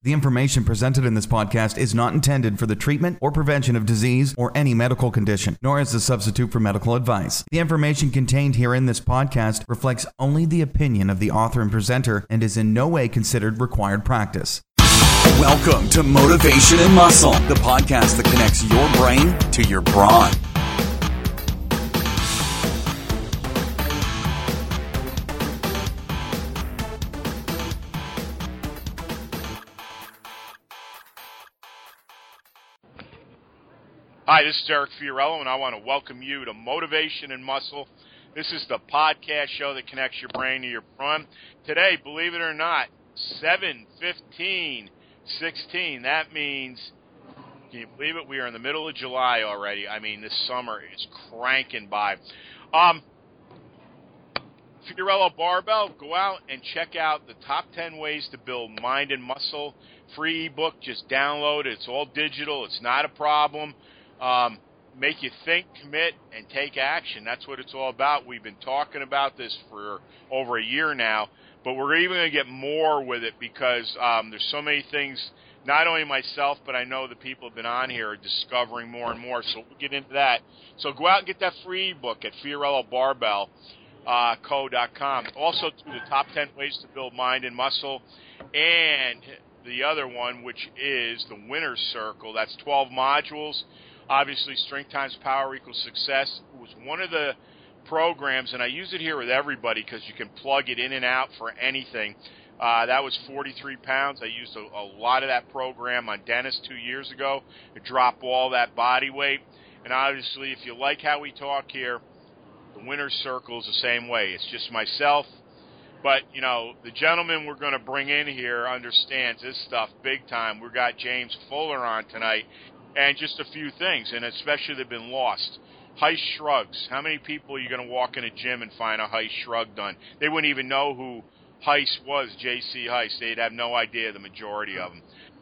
The information presented in this podcast is not intended for the treatment or prevention of disease or any medical condition, nor as a substitute for medical advice. The information contained here in this podcast reflects only the opinion of the author and presenter and is in no way considered required practice. Welcome to Motivation and Muscle, the podcast that connects your brain to your brawn. Hi, this is Eric Fiorello, and I want to welcome you to Motivation and Muscle. This is the podcast show that connects your brain to your brawn. Today, believe it or not, 7/15/16. That means, can you believe it? We are in the middle of July already. I mean, this summer is cranking by. Fiorello Barbell, go out and check out the top 10 ways to build mind and muscle. Free ebook, just download it. It's all digital. It's not a problem. Make you think, commit, and take action. That's what it's all about. We've been talking about this for over a year now, but we're even going to get more with it because there's so many things, not only myself, but I know the people who have been on here are discovering more and more, so we'll get into that. So go out and get that free ebook at FiorelloBarbellCo.com. Also, to the top 10 ways to build mind and muscle, and the other one, which is the Winner's Circle. That's 12 modules. Obviously, strength times power equals success. It was one of the programs, and I use it here with everybody because you can plug it in and out for anything. That was 43 pounds. I used a lot of that program on Dennis 2 years ago to drop all that body weight. And obviously, if you like how we talk here, the Winner's Circle is the same way. It's just myself. But, you know, the gentleman we're going to bring in here understands this stuff big time. We've got James Fuller on tonight. And just a few things, and especially they've been lost. Heist shrugs. How many people are you going to walk in a gym and find a heist shrug done? They wouldn't even know who Heist was, J.C. Heist. They'd have no idea, the majority of them.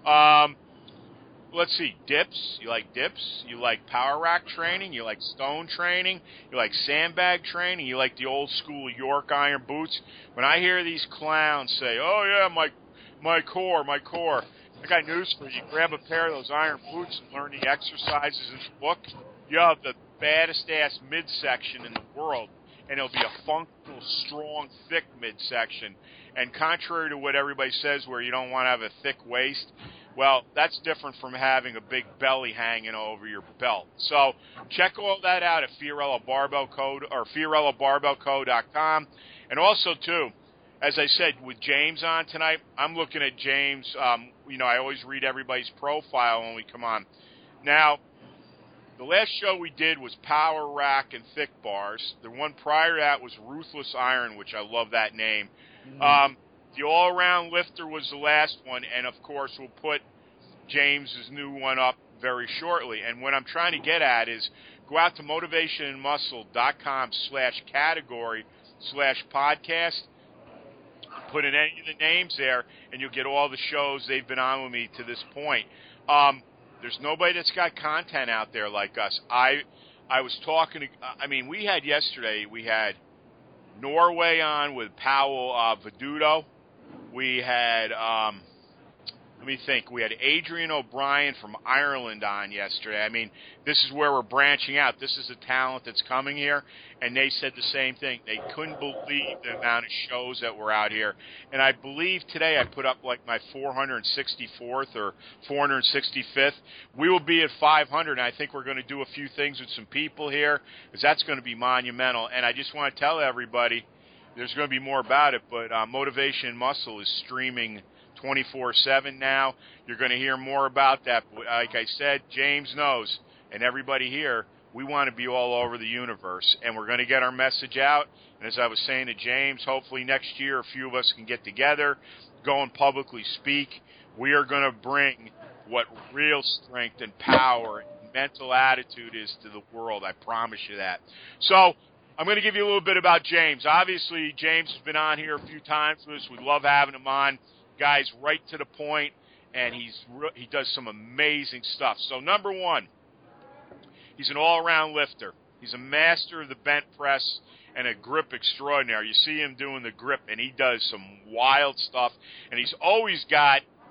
Let's see, dips. You like dips? You like power rack training? You like stone training? You like sandbag training? You like the old school York iron boots? When I hear these clowns say, oh yeah, my core. I got news for you. Grab a pair of those iron boots and learn the exercises in the book. You have the baddest-ass midsection in the world, and it'll be a functional, strong, thick midsection. And contrary to what everybody says where you don't want to have a thick waist, well, that's different from having a big belly hanging over your belt. So check all that out at FiorelloBarbellCo.com. And also, too, as I said, with James on tonight, I'm looking at James. I always read everybody's profile when we come on. Now, the last show we did was Power Rack and Thick Bars. The one prior to that was Ruthless Iron, which I love that name. The All-Around Lifter was the last one, and, of course, we'll put James's new one up very shortly. And what I'm trying to get at is go out to motivationandmuscle.com/category/podcast. Put in any of the names there, and you'll get all the shows they've been on with me to this point. There's nobody that's got content out there like us. I was talking to, we had Norway on with Powell Veduto. We had, we had Adrian O'Brien from Ireland on yesterday. This is where we're branching out. This is the talent that's coming here, and they said the same thing. They couldn't believe the amount of shows that were out here. And I believe today I put up like my 464th or 465th. We will be at 500, and I think we're going to do a few things with some people here, because that's going to be monumental. And I just want to tell everybody, there's going to be more about it, but Motivation and Muscle is streaming 24/7 now. You're going to hear more about that. Like I said, James knows, and everybody here, we want to be all over the universe, and we're going to get our message out. And as I was saying to James, hopefully next year a few of us can get together, go and publicly speak. We are going to bring what real strength and power and mental attitude is to the world. I promise you that. So I'm going to give you a little bit about James. Obviously, James has been on here a few times with us. We love having him on. Guy's right to the point, and he does some amazing stuff. So, number one, he's an all-around lifter. He's a master of the bent press and a grip extraordinary. You see him doing the grip, and he does some wild stuff. And he's always got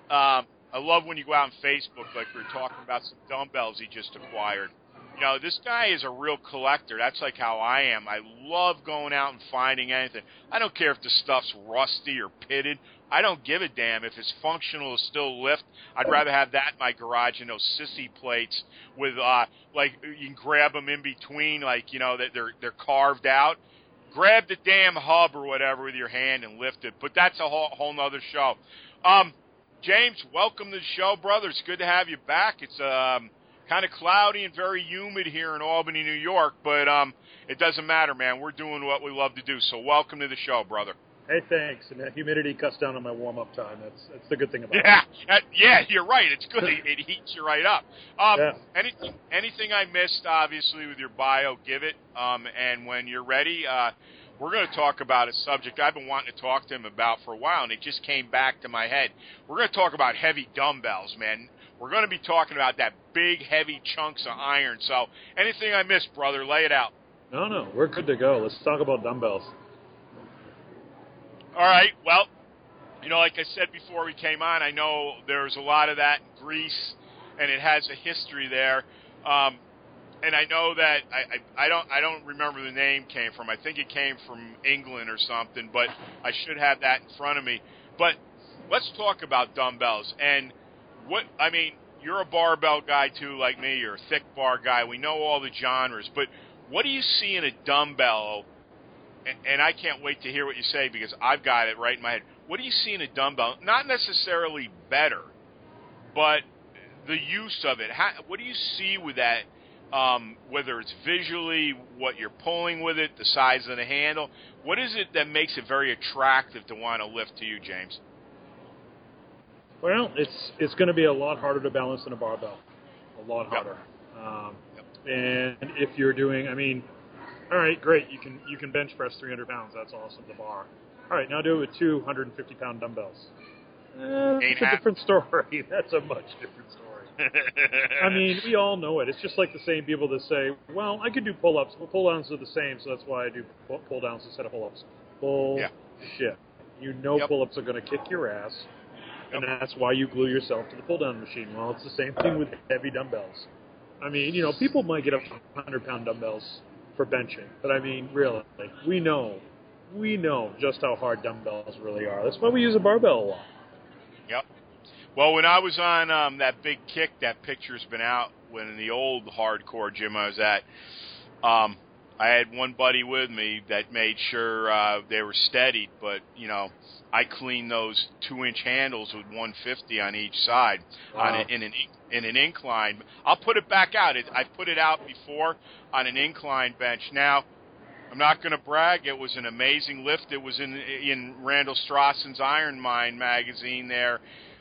I love when you go out on Facebook, like we were talking about some dumbbells he just acquired. You know, this guy is a real collector. That's like how I am. I love going out and finding anything. I don't care if the stuff's rusty or pitted. I don't give a damn. If it's functional to still lift, I'd rather have that in my garage than those sissy plates with, like, you can grab them in between, like, you know, that they're carved out. Grab the damn hub or whatever with your hand and lift it. But that's a whole nother show. James, welcome to the show, brother. It's good to have you back. It's kind of cloudy and very humid here in Albany, New York, but it doesn't matter, man. We're doing what we love to do, so welcome to the show, brother. Hey, thanks. And that humidity cuts down on my warm-up time. That's the good thing about it. Yeah, you're right. It's good. It heats you right up. Yeah. Anything I missed, obviously, with your bio, give it. And when you're ready, we're going to talk about a subject I've been wanting to talk to him about for a while, and it just came back to my head. We're going to talk about heavy dumbbells, man. We're going to be talking about that big, heavy chunks of iron. So anything I missed, brother, lay it out. No, we're good to go. Let's talk about dumbbells. All right. Well, you know, like I said before we came on, I know there's a lot of that in Greece, and it has a history there. And I know that I don't remember the name came from. I think it came from England or something, but I should have that in front of me. But let's talk about dumbbells. And you're a barbell guy too, like me. You're a thick bar guy. We know all the genres, but what do you see in a dumbbell? And I can't wait to hear what you say because I've got it right in my head. What do you see in a dumbbell? Not necessarily better, but the use of it. What do you see with that? Whether it's visually, what you're pulling with it, the size of the handle. What is it that makes it very attractive to want to lift to you, James? Well, it's going to be a lot harder to balance than a barbell. A lot harder. And if you're doing, all right, great. You can bench press 300 pounds. That's awesome, the bar. All right, now do it with 250-pound dumbbells. It's a different story. That's a much different story. We all know it. It's just like the same people that say, well, I could do pull-ups. Well, pull-downs are the same, so that's why I do pull-downs instead of pull-ups. Bullshit. You know pull-ups are going to kick your ass, and that's why you glue yourself to the pull-down machine. Well, it's the same thing with heavy dumbbells. People might get up to 100-pound dumbbells for benching, but really, we know just how hard dumbbells really are. That's why we use a barbell a lot. Yep. Well, when I was on that big kick, that picture's been out when in the old hardcore gym I was at. I had one buddy with me that made sure they were steadied, but I cleaned those 2-inch handles with 150 on each side in an incline. I'll put it back out. I've put it out before on an incline bench. Now, I'm not going to brag. It was an amazing lift. It was in Randall Strassen's Iron Mind magazine there.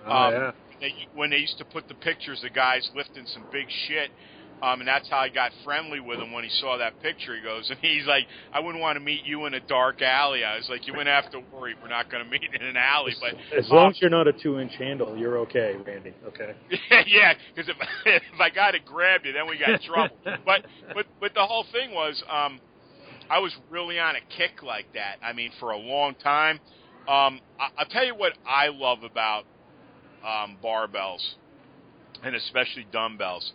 When they used to put the pictures of guys lifting some big shit. And that's how I got friendly with him when he saw that picture. He goes, and he's like, I wouldn't want to meet you in a dark alley. I was like, you wouldn't have to worry. We're not going to meet in an alley. But as long as you're not a 2-inch handle, you're okay, Randy. Okay. Yeah, because if I got it grabbed you, then we got in trouble. But the whole thing was, I was really on a kick like that. For a long time. I'll tell you what I love about barbells, and especially dumbbells.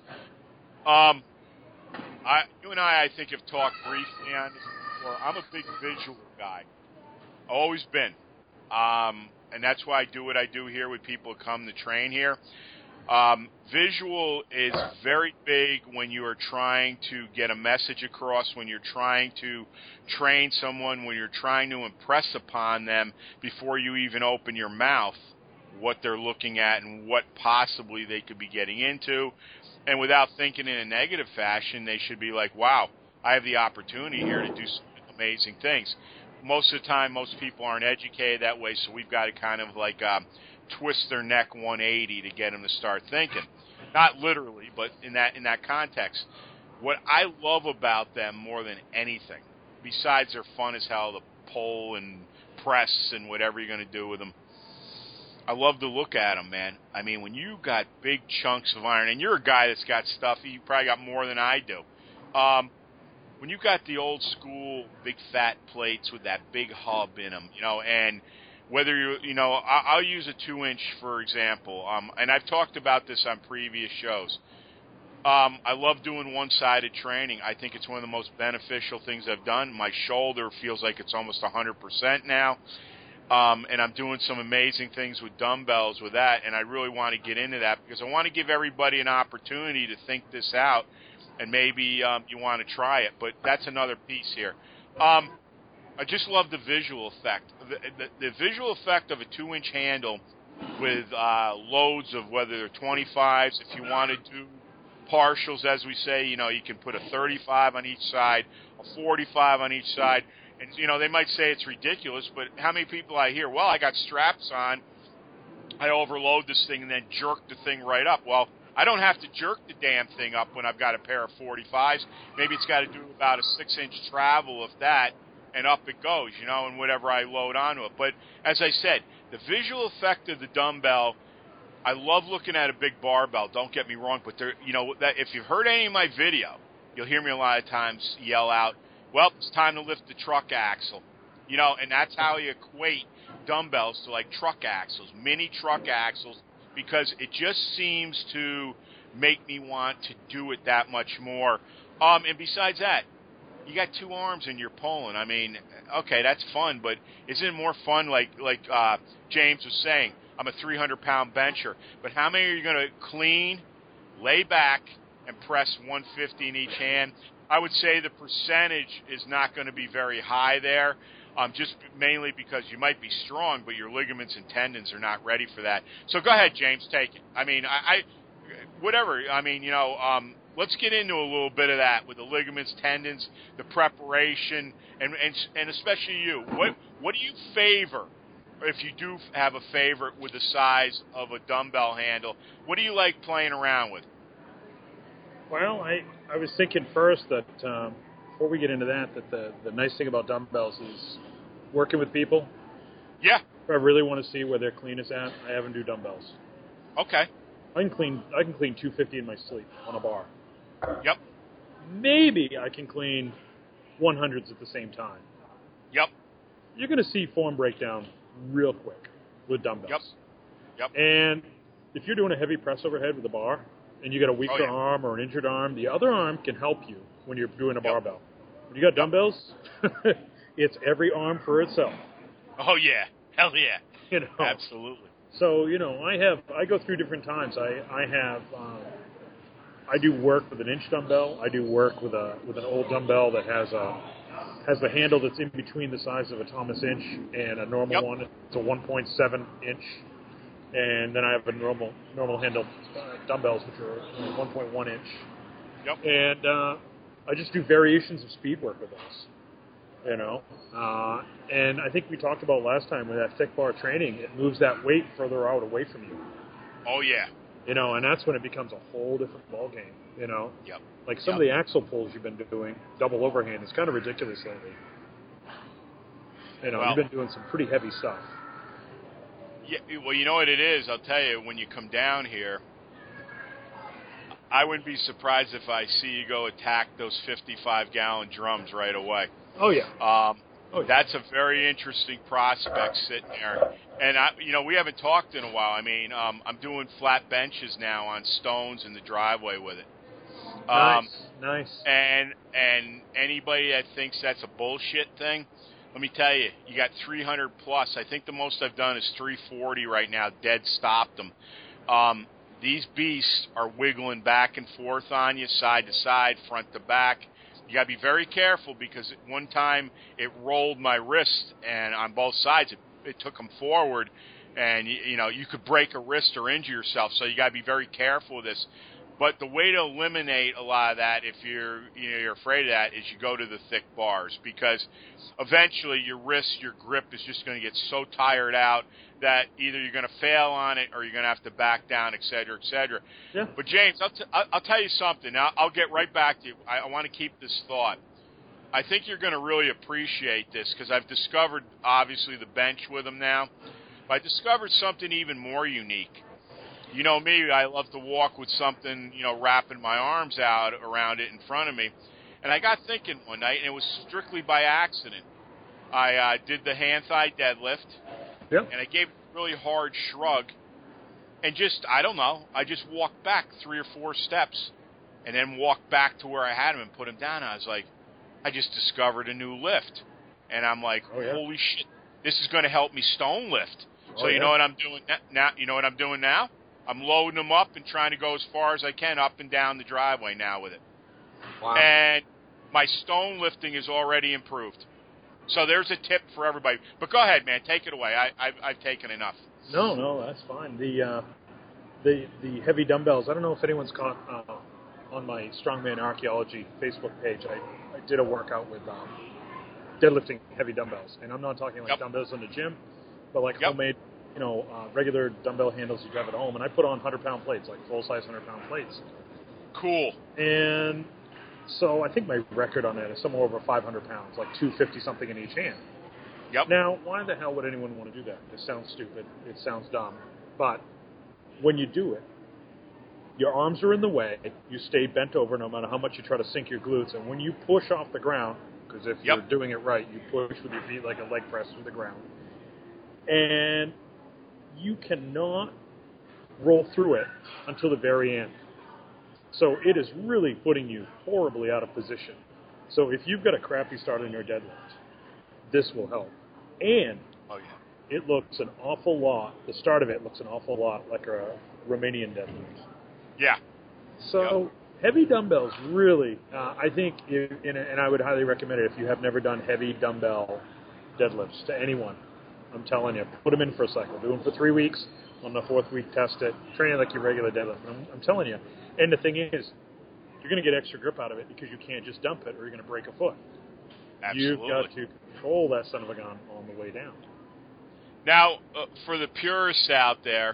You and I think, have talked briefly on this before. I'm a big visual guy. I've always been. And that's why I do what I do here with people who come to train here. Visual is very big when you are trying to get a message across, when you're trying to train someone, when you're trying to impress upon them before you even open your mouth what they're looking at and what possibly they could be getting into. And without thinking in a negative fashion, they should be like, wow, I have the opportunity here to do some amazing things. Most of the time, most people aren't educated that way, so we've got to kind of twist their neck 180 to get them to start thinking. Not literally, but in that context. What I love about them more than anything, besides they're fun as hell to pull and press and whatever you're going to do with them, I love to look at them, man. When you got big chunks of iron, and you're a guy that's got stuff, you probably got more than I do. When you got the old school big fat plates with that big hub in them, and whether I'll use a 2-inch for example, and I've talked about this on previous shows. I love doing one-sided training. I think it's one of the most beneficial things I've done. My shoulder feels like it's almost 100% now, and I'm doing some amazing things with dumbbells with that, and I really want to get into that because I want to give everybody an opportunity to think this out, and maybe you want to try it, but that's another piece here. I just love the visual effect. The visual effect of a 2-inch handle with loads of whether they're 25s, if you want to do partials, as we say, you can put a 35 on each side, a 45 on each side, and, they might say it's ridiculous, but how many people I hear, well, I got straps on, I overload this thing and then jerk the thing right up. Well, I don't have to jerk the damn thing up when I've got a pair of 45s. Maybe it's got to do about a 6-inch travel of that, and up it goes, and whatever I load onto it. But as I said, the visual effect of the dumbbell, I love looking at a big barbell, don't get me wrong, but there, that if you've heard any of my video, you'll hear me a lot of times yell out, well, it's time to lift the truck axle. And that's how you equate dumbbells to like truck axles, mini truck axles, because it just seems to make me want to do it that much more. And besides that, you got 2 arms and you're pulling. I mean, okay, that's fun, but isn't it more fun like James was saying? I'm a 300-pound bencher, but how many are you going to clean, lay back, and press 150 in each hand? I would say the percentage is not going to be very high there, just mainly because you might be strong, but your ligaments and tendons are not ready for that. So go ahead, James, take it. I mean, whatever. I mean, let's get into a little bit of that with the ligaments, tendons, the preparation, and especially you. What do you favor? If you do have a favorite with the size of a dumbbell handle, what do you like playing around with? Well, I was thinking first that before we get into that the nice thing about dumbbells is working with people. Yeah. If I really want to see where their clean is at, I have them do dumbbells. Okay. I can clean 250 in my sleep on a bar. Yep. Maybe I can clean 100s at the same time. Yep. You're going to see form breakdown real quick with dumbbells. Yep. And if you're doing a heavy press overhead with a bar and you got a weaker arm or an injured arm, the other arm can help you when you're doing a barbell. When you got dumbbells, it's every arm for itself. Oh, yeah. Hell yeah. Absolutely. So, I go through different times. I do work with an inch dumbbell. I do work with an old dumbbell that has the handle that's in between the size of a Thomas inch and a normal one. It's a 1.7 inch. And then I have a normal handle dumbbells, which are 1.1 inch. Yep. And I just do variations of speed work with those. And I think we talked about last time with that thick bar training, it moves that weight further out away from you. Oh, yeah. And that's when it becomes a whole different ball game, Yep. Like some of the axle pulls you've been doing, double overhand, it's kind of ridiculous lately. You've been doing some pretty heavy stuff. Yeah, well, you know what it is? I'll tell you, when you come down here, I wouldn't be surprised if I see you go attack those 55-gallon drums right away. Oh, yeah. That's a very interesting prospect sitting there. And, we haven't talked in a while. I mean, I'm doing flat benches now on stones in the driveway with it. Nice. And anybody that thinks that's a bullshit thing, let me tell you, you got 300 plus. I think the most I've done is 340 right now. Dead stopped them. These beasts are wiggling back and forth on you, side to side, front to back. You got to be very careful because at one time it rolled my wrist, and on both sides it took them forward, and you could break a wrist or injure yourself. So you got to be very careful with this. But the way to eliminate a lot of that, if you're afraid of that, is you go to the thick bars, because eventually your wrist, your grip is just going to get so tired out that either you're going to fail on it or you're going to have to back down, et cetera, et cetera. Yeah. But James, I'll tell you something. Now, I'll get right back to you. I want to keep this thought. I think you're going to really appreciate this because I've discovered, obviously, the bench with them now. But I discovered something even more unique. You know me, I love to walk with something, wrapping my arms out around it in front of me. And I got thinking one night, and it was strictly by accident. I did the hand thigh deadlift, Yep. And I gave a really hard shrug. And just, I don't know, I just walked back 3 or 4 steps and then walked back to where I had him and put him down. I was like, I just discovered a new lift. And I'm like, holy shit, this is going to help me stone lift. So you know what I'm doing now? You know what I'm doing now? I'm loading them up and trying to go as far as I can up and down the driveway now with it. Wow. And my stone lifting is already improved. So there's a tip for everybody. But go ahead, man. Take it away. I've taken enough. No, that's fine. The heavy dumbbells. I don't know if anyone's caught on my Strongman Archaeology Facebook page. I did a workout with deadlifting heavy dumbbells, and I'm not talking like dumbbells in the gym, but like homemade, regular dumbbell handles you have at home. And I put on 100-pound plates, like full-size 100-pound plates. Cool. And so I think my record on that is somewhere over 500 pounds, like 250-something in each hand. Yep. Now, why the hell would anyone want to do that? It sounds stupid. It sounds dumb. But when you do it, your arms are in the way. You stay bent over no matter how much you try to sink your glutes. And when you push off the ground, because if you're doing it right, you push with your feet like a leg press through the ground. And you cannot roll through it until the very end. So it is really putting you horribly out of position. So if you've got a crappy start in your deadlift, this will help. And it looks an awful lot, the start of it looks an awful lot like a Romanian deadlift. Yeah. So heavy dumbbells really, I think, and I would highly recommend it if you have never done heavy dumbbell deadlifts to anyone. I'm telling you, put them in for a cycle. Do them for 3 weeks. On the 4th week, test it. Train it like your regular deadlift. I'm telling you. And the thing is, you're going to get extra grip out of it because you can't just dump it or you're going to break a foot. Absolutely. You've got to control that son of a gun on the way down. Now, for the purists out there,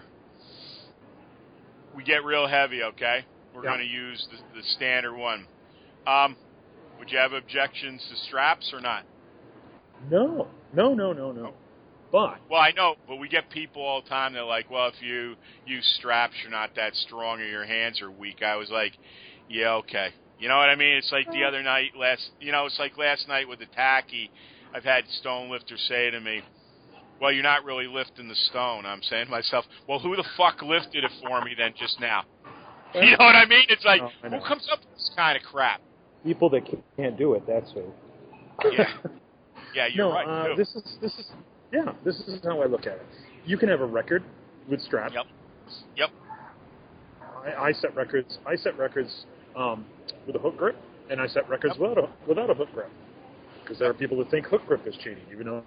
we get real heavy, okay? We're going to use the standard one. Would you have objections to straps or not? No. But well, I know, but we get people all the time. They're like, "Well, if you use straps, you're not that strong, or your hands are weak." I was like, "Yeah, okay." You know what I mean? It's like the other night, it's like last night with the tacky. I've had stone lifters say to me, "Well, you're not really lifting the stone." I'm saying to myself, "Well, who the fuck lifted it for me then just now?" You know what I mean? It's like, who comes up with this kind of crap? People that can't do it. That's who. Yeah, you're right. This is how I look at it. You can have a record with straps. Yep. I set records. With a hook grip, and I set records without a hook grip. Because there are people that think hook grip is cheating, even though.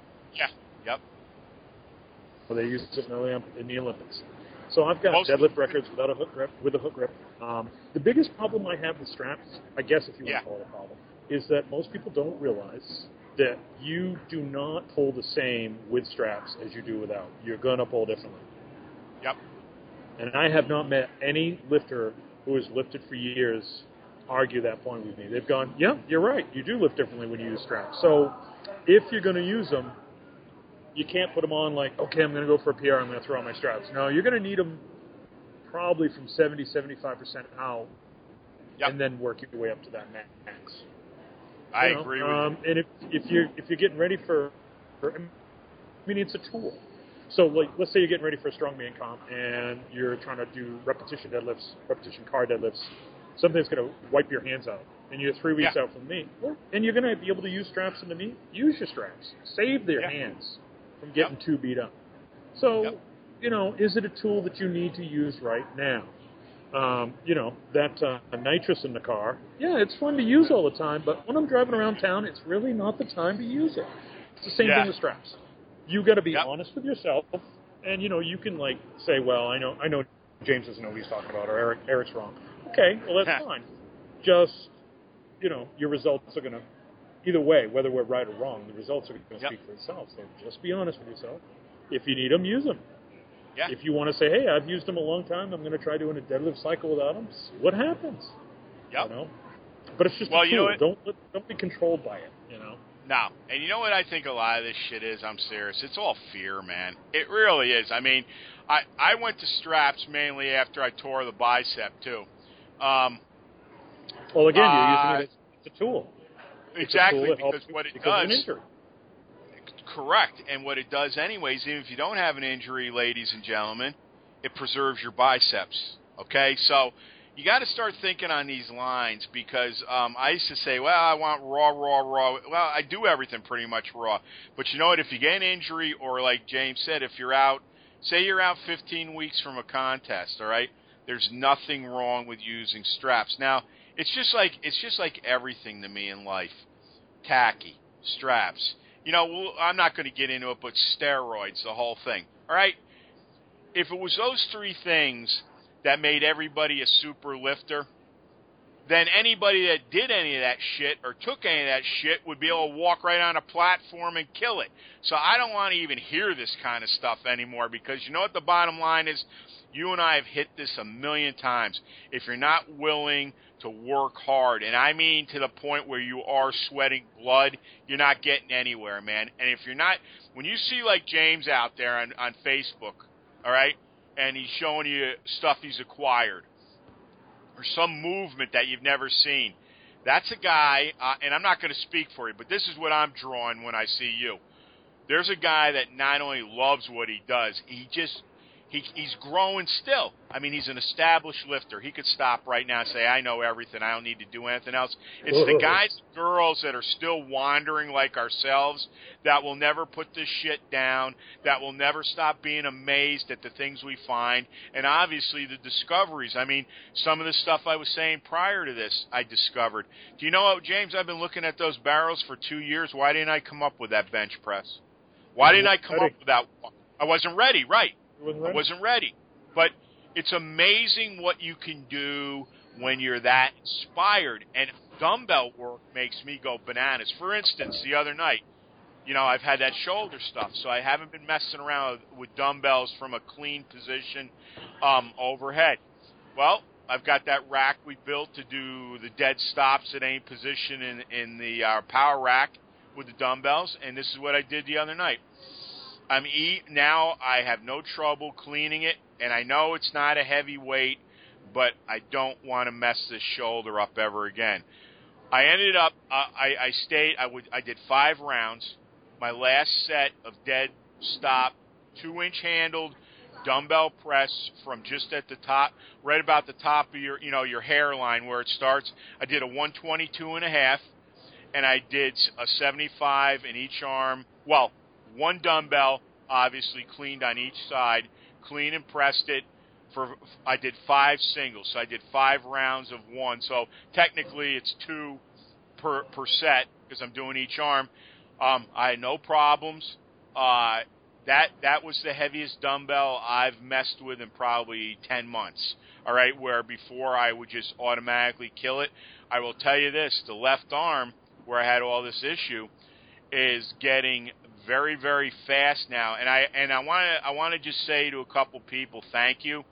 Well, they use it in the Olympics. So I've got deadlift records without a hook grip, with a hook grip. The biggest problem I have with straps, I guess if you want to call it a problem, is that most people don't realize that you do not pull the same with straps as you do without. You're going to pull differently. Yep. And I have not met any lifter who has lifted for years argue that point with me. They've gone, yeah, you're right. You do lift differently when you use straps. So if you're going to use them, you can't put them on like, okay, I'm going to go for a PR, I'm going to throw on my straps. No, you're going to need them probably from 70, 75% out, and then work your way up to that max. I agree with you. And if you're getting ready for, I mean, it's a tool. So, like, let's say you're getting ready for a strongman comp, and you're trying to do repetition car deadlifts, something that's going to wipe your hands out, and you're 3 weeks out from the meet, and you're going to be able to use straps in the meet. Use your straps. Save their hands from getting too beat up. So, is it a tool that you need to use right now? That nitrous in the car, it's fun to use all the time, but when I'm driving around town, it's really not the time to use it. It's the same thing with straps. You got to be honest with yourself, and you can like say, well, I know James doesn't know what he's talking about, or Eric's wrong. Okay, well that's fine. Just your results are going to, either way, whether we're right or wrong, the results are going to speak for themselves. So just be honest with yourself. If you need them, use them. Yeah. If you want to say, hey, I've used them a long time, I'm going to try doing a deadlift cycle without them, see what happens. Yep. But it's just a tool. You know what? Don't be controlled by it. No. And you know what I think a lot of this shit is? I'm serious. It's all fear, man. It really is. I mean, I went to straps mainly after I tore the bicep, too. Well, again, you're using it as a tool. Exactly, because what it does... Correct. And what it does anyways, even if you don't have an injury, ladies and gentlemen, it preserves your biceps. Okay? So you got to start thinking on these lines because I used to say, well, I want raw. Well, I do everything pretty much raw. But you know what? If you get an injury or like James said, if you're out, say you're out 15 weeks from a contest, all right, there's nothing wrong with using straps. Now, it's just like everything to me in life. Tacky, straps. You know, I'm not going to get into it, but steroids, the whole thing. All right? If it was those three things that made everybody a super lifter, then anybody that did any of that shit or took any of that shit would be able to walk right on a platform and kill it. So I don't want to even hear this kind of stuff anymore because you know what the bottom line is? You and I have hit this a million times. If you're not willing to work hard, and I mean to the point where you are sweating blood, you're not getting anywhere, man. And if you're not, when you see like James out there on Facebook, all right, and he's showing you stuff he's acquired or some movement that you've never seen, that's a guy, and I'm not going to speak for you, but this is what I'm drawing when I see you. There's a guy that not only loves what he does, he's growing still. I mean, he's an established lifter. He could stop right now and say, I know everything. I don't need to do anything else. It's the guys and girls that are still wandering like ourselves that will never put this shit down, that will never stop being amazed at the things we find, and obviously the discoveries. I mean, some of the stuff I was saying prior to this, I discovered. Do you know what, James? I've been looking at those barrels for 2 years. Why didn't I come up with that bench press? Why didn't I come up with that? I wasn't ready, right? I wasn't ready. But it's amazing what you can do when you're that inspired. And dumbbell work makes me go bananas. For instance, the other night, you know, I've had that shoulder stuff, so I haven't been messing around with dumbbells from a clean position overhead. Well, I've got that rack we built to do the dead stops at any position in the power rack with the dumbbells, and this is what I did the other night. Now I have no trouble cleaning it, and I know it's not a heavy weight, but I don't want to mess this shoulder up ever again. I ended up, I did 5 rounds. My last set of dead stop, 2-inch handled dumbbell press from just at the top, right about the top of your hairline where it starts. I did a 122.5, and I did a 75 in each arm. Well, one dumbbell, obviously cleaned on each side, clean and pressed it. I did 5 singles, so I did 5 rounds of 1. So technically it's 2 per set because I'm doing each arm. I had no problems. That was the heaviest dumbbell I've messed with in probably 10 months. All right, where before I would just automatically kill it. I will tell you this: the left arm, where I had all this issue, is getting very, very fast now, and I want to just say to a couple people, thank you,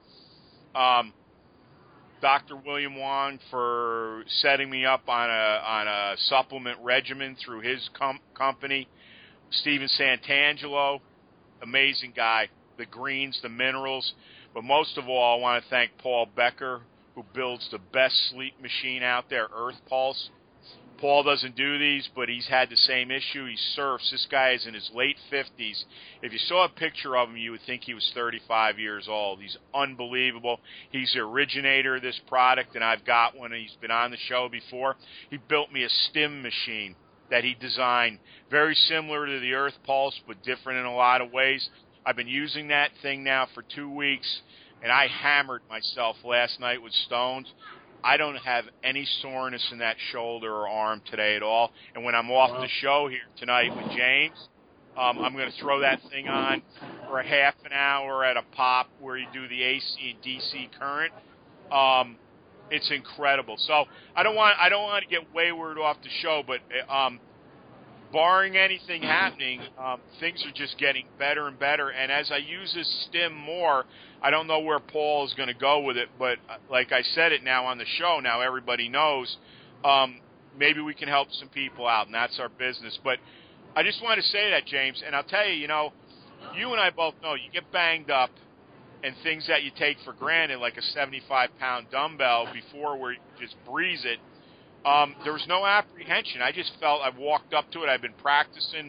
Dr. William Wong, for setting me up on a supplement regimen through his company. Steven Santangelo, amazing guy. The greens, the minerals, but most of all, I want to thank Paul Becker, who builds the best sleep machine out there, Earth Pulse. Paul doesn't do these, but he's had the same issue. He surfs. This guy is in his late 50s. If you saw a picture of him, you would think he was 35 years old. He's unbelievable. He's the originator of this product, and I've got one. He's been on the show before. He built me a stim machine that he designed, very similar to the Earth Pulse, but different in a lot of ways. I've been using that thing now for 2 weeks, and I hammered myself last night with stones. I don't have any soreness in that shoulder or arm today at all. And when I'm off the show here tonight with James, I'm going to throw that thing on for a half an hour at a pop where you do the AC and DC current. It's incredible. So I don't want to get wayward off the show, but barring anything happening, things are just getting better and better. And as I use this stim more, I don't know where Paul is going to go with it, but like I said it now on the show, now everybody knows, maybe we can help some people out, and that's our business. But I just want to say that, James, and I'll tell you, you know, you and I both know you get banged up and things that you take for granted, like a 75-pound dumbbell before where you just breeze it. There was no apprehension. I just felt I walked up to it. I've been practicing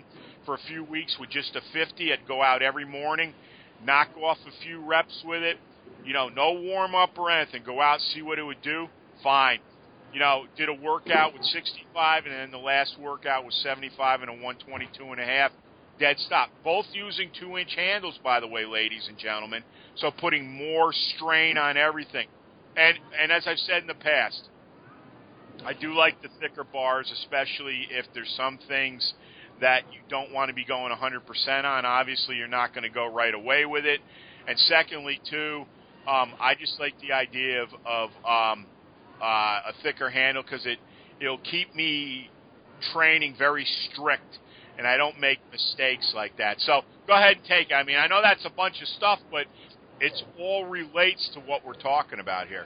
for a few weeks with just a 50. I'd go out every morning, knock off a few reps with it. No warm-up or anything. Go out, see what it would do. Fine. Did a workout with 65, and then the last workout was 75 and a 122.5. Dead stop. Both using 2-inch handles, by the way, ladies and gentlemen. So putting more strain on everything. And as I've said in the past, I do like the thicker bars, especially if there's some things that you don't want to be going 100% on. Obviously, you're not going to go right away with it. And secondly, too, I just like the idea of a thicker handle because it'll keep me training very strict, and I don't make mistakes like that. So go ahead and take it. I mean, I know that's a bunch of stuff, but it's all relates to what we're talking about here.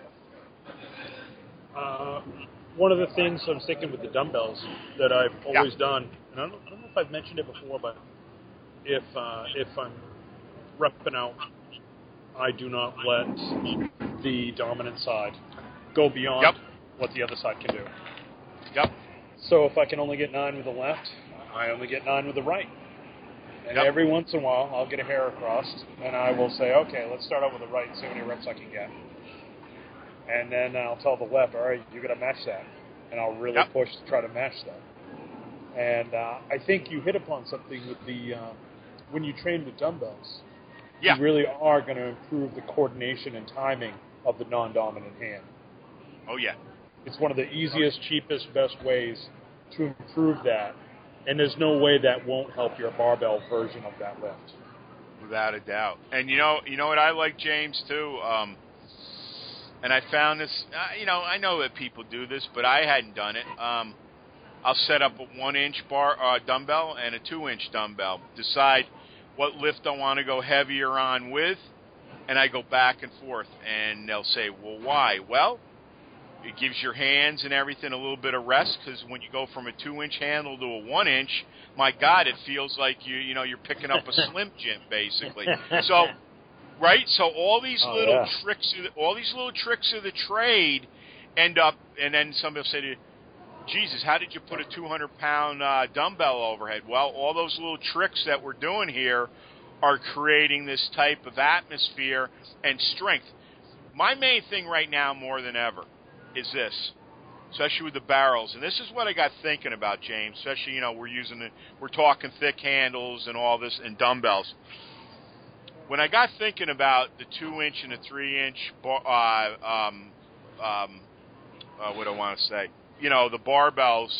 One of the things I'm thinking with the dumbbells that I've always done, and I don't know if I've mentioned it before, but if I'm repping out, I do not let the dominant side go beyond what the other side can do. Yep. So if I can only get 9 with the left, I only get 9 with the right. And every once in a while, I'll get a hair across, and I will say, okay, let's start out with the right and see how many reps I can get. And then I'll tell the left, all right, you got to match that. And I'll really push to try to match that. And I think you hit upon something with the when you train with dumbbells, you really are going to improve the coordination and timing of the non-dominant hand. Oh, yeah. It's one of the easiest, cheapest, best ways to improve that. And there's no way that won't help your barbell version of that lift. Without a doubt. And you know what I like, James, too? And I found this, I know that people do this, but I hadn't done it. I'll set up a 1-inch dumbbell and a 2-inch dumbbell. Decide what lift I want to go heavier on with, and I go back and forth. And they'll say, well, why? Well, it gives your hands and everything a little bit of rest, because when you go from a 2-inch handle to a 1-inch, my God, it feels like you're picking up a Slim Jim, basically. So, right? So all these little tricks of the trade end up, and then somebody will say to you, Jesus, how did you put a 200-pound dumbbell overhead? Well, all those little tricks that we're doing here are creating this type of atmosphere and strength. My main thing right now, more than ever, is this, especially with the barrels, and this is what I got thinking about, James. Especially, we're talking thick handles and all this, and dumbbells. When I got thinking about the 2-inch and the 3-inch, what do I want to say? The barbells.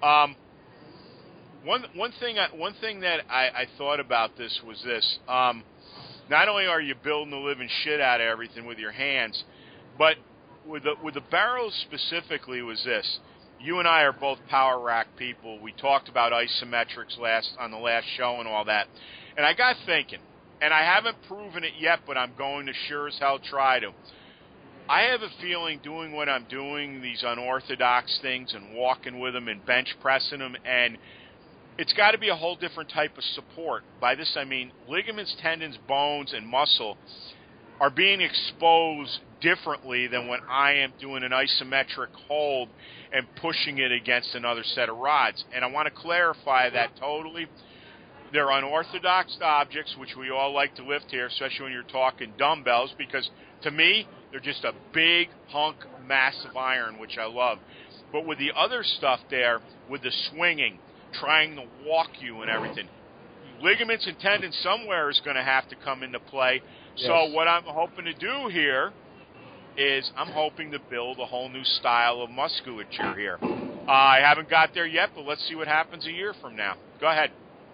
One thing that I thought about this was this. Not only are you building the living shit out of everything with your hands, but with the barrels specifically was this. You and I are both power rack people. We talked about isometrics on the last show and all that. And I got thinking, and I haven't proven it yet, but I'm going to sure as hell try to. I have a feeling doing what I'm doing, these unorthodox things, and walking with them and bench pressing them, and it's got to be a whole different type of support. By this I mean ligaments, tendons, bones, and muscle are being exposed differently than when I am doing an isometric hold and pushing it against another set of rods. And I want to clarify that totally. They're unorthodox objects, which we all like to lift here, especially when you're talking dumbbells, because to me, they're just a big hunk, massive iron, which I love. But with the other stuff there, with the swinging, trying to walk you and everything, ligaments and tendons somewhere is going to have to come into play. Yes. So what I'm hoping to do here is I'm hoping to build a whole new style of musculature here. I haven't got there yet, but let's see what happens a year from now. Go ahead.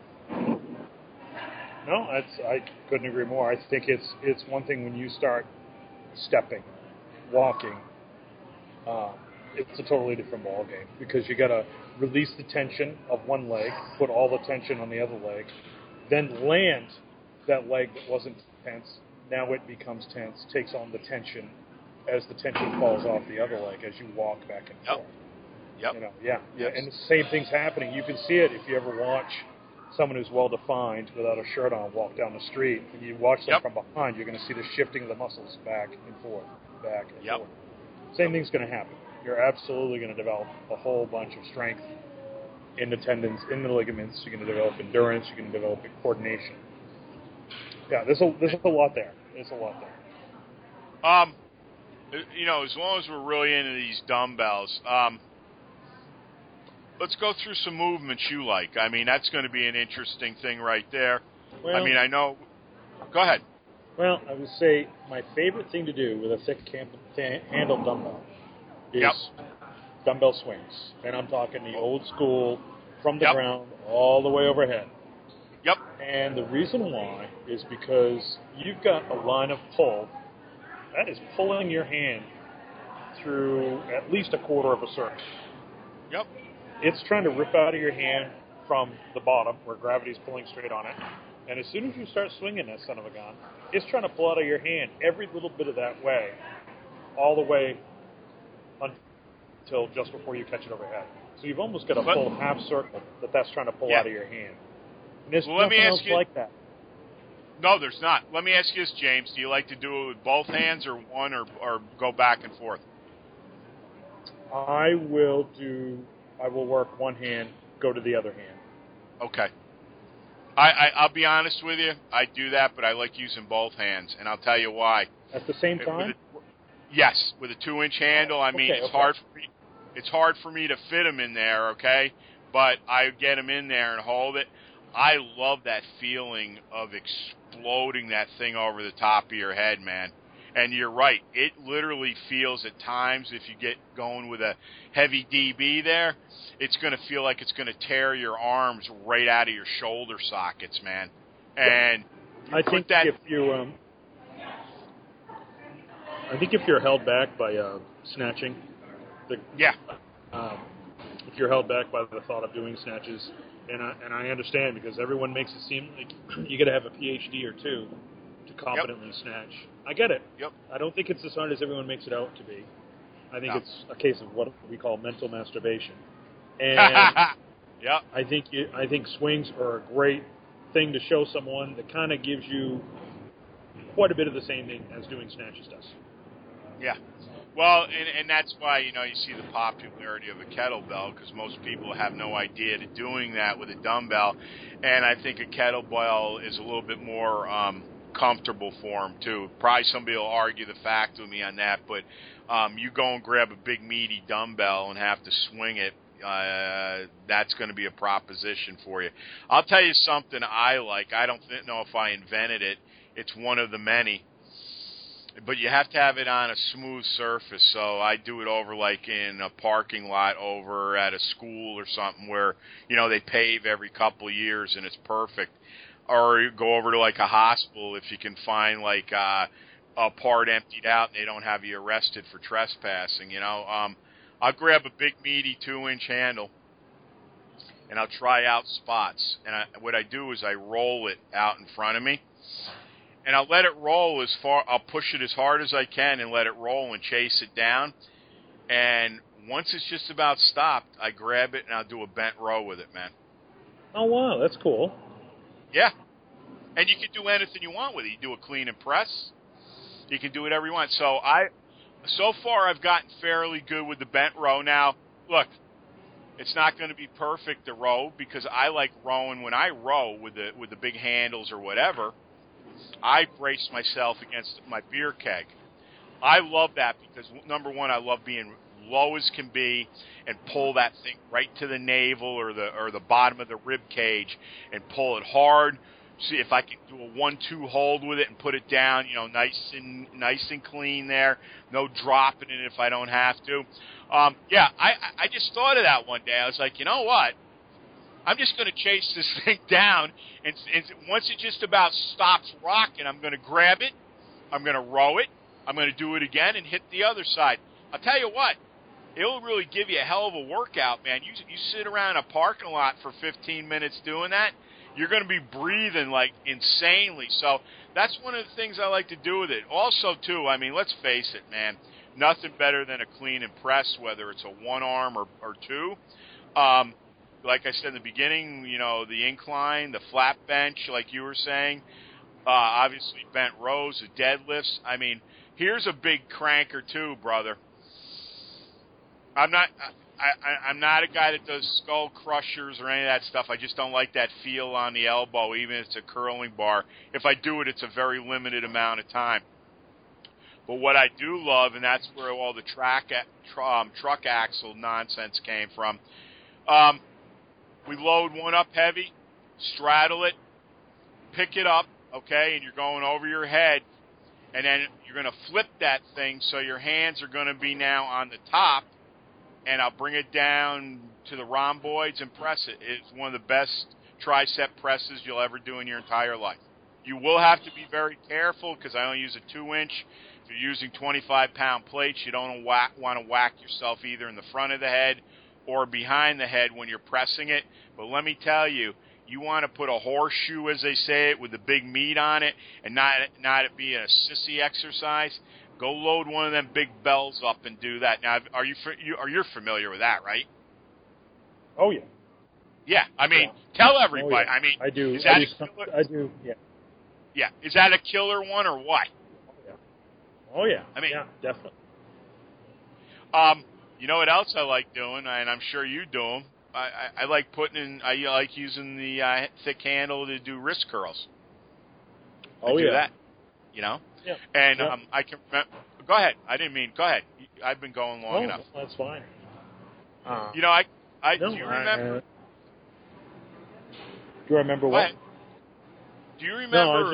No, I couldn't agree more. I think it's one thing when you start stepping, walking, it's a totally different ball game, because you got to release the tension of one leg, put all the tension on the other leg, then land that leg that wasn't tense. Now it becomes tense, takes on the tension as the tension falls off the other leg as you walk back and forth. Yep. Yes. And the same thing's happening. You can see it if you ever watch someone who's well-defined without a shirt on walk down the street. When you watch them from behind, you're going to see the shifting of the muscles back and forth, back and forth. Same thing's going to happen. You're absolutely going to develop a whole bunch of strength in the tendons, in the ligaments. You're going to develop endurance. You're going to develop coordination. Yeah, there's a lot there. There's a lot there. You know, as long as we're really into these dumbbells, let's go through some movements you like. I mean, that's going to be an interesting thing right there. Well, I mean, I know. Go ahead. Well, I would say my favorite thing to do with a thick handle dumbbell is dumbbell swings. And I'm talking the old school, from the ground all the way overhead. Yep. And the reason why is because you've got a line of pull that is pulling your hand through at least a quarter of a circle. Yep. It's trying to rip out of your hand from the bottom where gravity's pulling straight on it. And as soon as you start swinging that son of a gun, it's trying to pull out of your hand every little bit of that way, all the way until just before you catch it overhead. So you've almost got a full half circle that's trying to pull out of your hand. And there's nothing else like that. No, there's not. Let me ask you this, James. Do you like to do it with both hands or one or go back and forth? I will work one hand, go to the other hand. Okay. I'll be honest with you. I do that, but I like using both hands, and I'll tell you why. At the same time? Yes, with a 2-inch handle. I mean, it's hard for me to fit them in there, okay? But I get them in there and hold it. I love that feeling of exploding that thing over the top of your head, man. And you're right. It literally feels at times, if you get going with a heavy DB there, it's going to feel like it's going to tear your arms right out of your shoulder sockets, man. And I think if you're held back by snatching, if you're held back by the thought of doing snatches, and I understand because everyone makes it seem like you got to have a PhD or two to competently snatch. I get it. Yep. I don't think it's as hard as everyone makes it out to be. I think it's a case of what we call mental masturbation. And I think swings are a great thing to show someone that kind of gives you quite a bit of the same thing as doing snatches does. Yeah. Well, and that's why, you see the popularity of a kettlebell, because most people have no idea to doing that with a dumbbell. And I think a kettlebell is a little bit more comfortable for them, too. Probably somebody will argue the fact with me on that, but you go and grab a big, meaty dumbbell and have to swing it, that's going to be a proposition for you. I'll tell you something I like. I don't know if I invented it. It's one of the many. But you have to have it on a smooth surface, so I do it over like in a parking lot over at a school or something where, they pave every couple of years and it's perfect. Or you go over to like a hospital if you can find like a part emptied out and they don't have you arrested for trespassing, I'll grab a big meaty 2-inch handle and I'll try out spots. And what I do is I roll it out in front of me. And I'll let it roll I'll push it as hard as I can and let it roll and chase it down. And once it's just about stopped, I grab it and I'll do a bent row with it, man. Oh, wow, that's cool. Yeah. And you can do anything you want with it. You do a clean and press. You can do whatever you want. So far I've gotten fairly good with the bent row. Now, look, it's not going to be perfect to row because I like rowing. When I row with the big handles or whatever, I brace myself against my beer keg. I love that because, number one, I love being low as can be and pull that thing right to the navel or the bottom of the rib cage and pull it hard. See if I can do a 1-2 hold with it and put it down, nice and clean there. No dropping it if I don't have to. I just thought of that one day. I was like, you know what? I'm just going to chase this thing down, and once it just about stops rocking, I'm going to grab it, I'm going to row it, I'm going to do it again and hit the other side. I'll tell you what, it'll really give you a hell of a workout, man. You sit around a parking lot for 15 minutes doing that, you're going to be breathing like insanely. So that's one of the things I like to do with it. Also, too, I mean, let's face it, man, nothing better than a clean and press, whether it's a one arm or two. Like I said in the beginning, the incline, the flat bench, like you were saying, obviously bent rows, the deadlifts. I mean, here's a big cranker too, brother. I'm not. I'm not a guy that does skull crushers or any of that stuff. I just don't like that feel on the elbow, even if it's a curling bar. If I do it, it's a very limited amount of time. But what I do love, and that's where all the truck axle nonsense came from, we load one up heavy, straddle it, pick it up, okay, and you're going over your head, and then you're going to flip that thing so your hands are going to be now on the top, and I'll bring it down to the rhomboids and press it. It's one of the best tricep presses you'll ever do in your entire life. You will have to be very careful because I only use a 2-inch. If you're using 25-pound plates, you don't want to whack yourself either in the front of the head or behind the head when you're pressing it. But let me tell you, you want to put a horseshoe, as they say it, with the big meat on it and not it be a sissy exercise. Go load one of them big bells up and do that. Now, are you familiar with that, right? Oh, yeah. Yeah, I mean, tell everybody. Oh, yeah. I mean, I do. Is that I do. Yeah. Yeah, is that a killer one or what? Oh yeah. I mean, yeah, definitely. You know what else I like doing, and I'm sure you do them. I like I like using the thick handle to do wrist curls. Oh do yeah. That, you know. Yeah. And yeah. I can. Go ahead. I didn't mean. Go ahead. I've been going long enough. That's fine. You know, no, do you remember? Do I remember what? Ahead. Do you remember? No,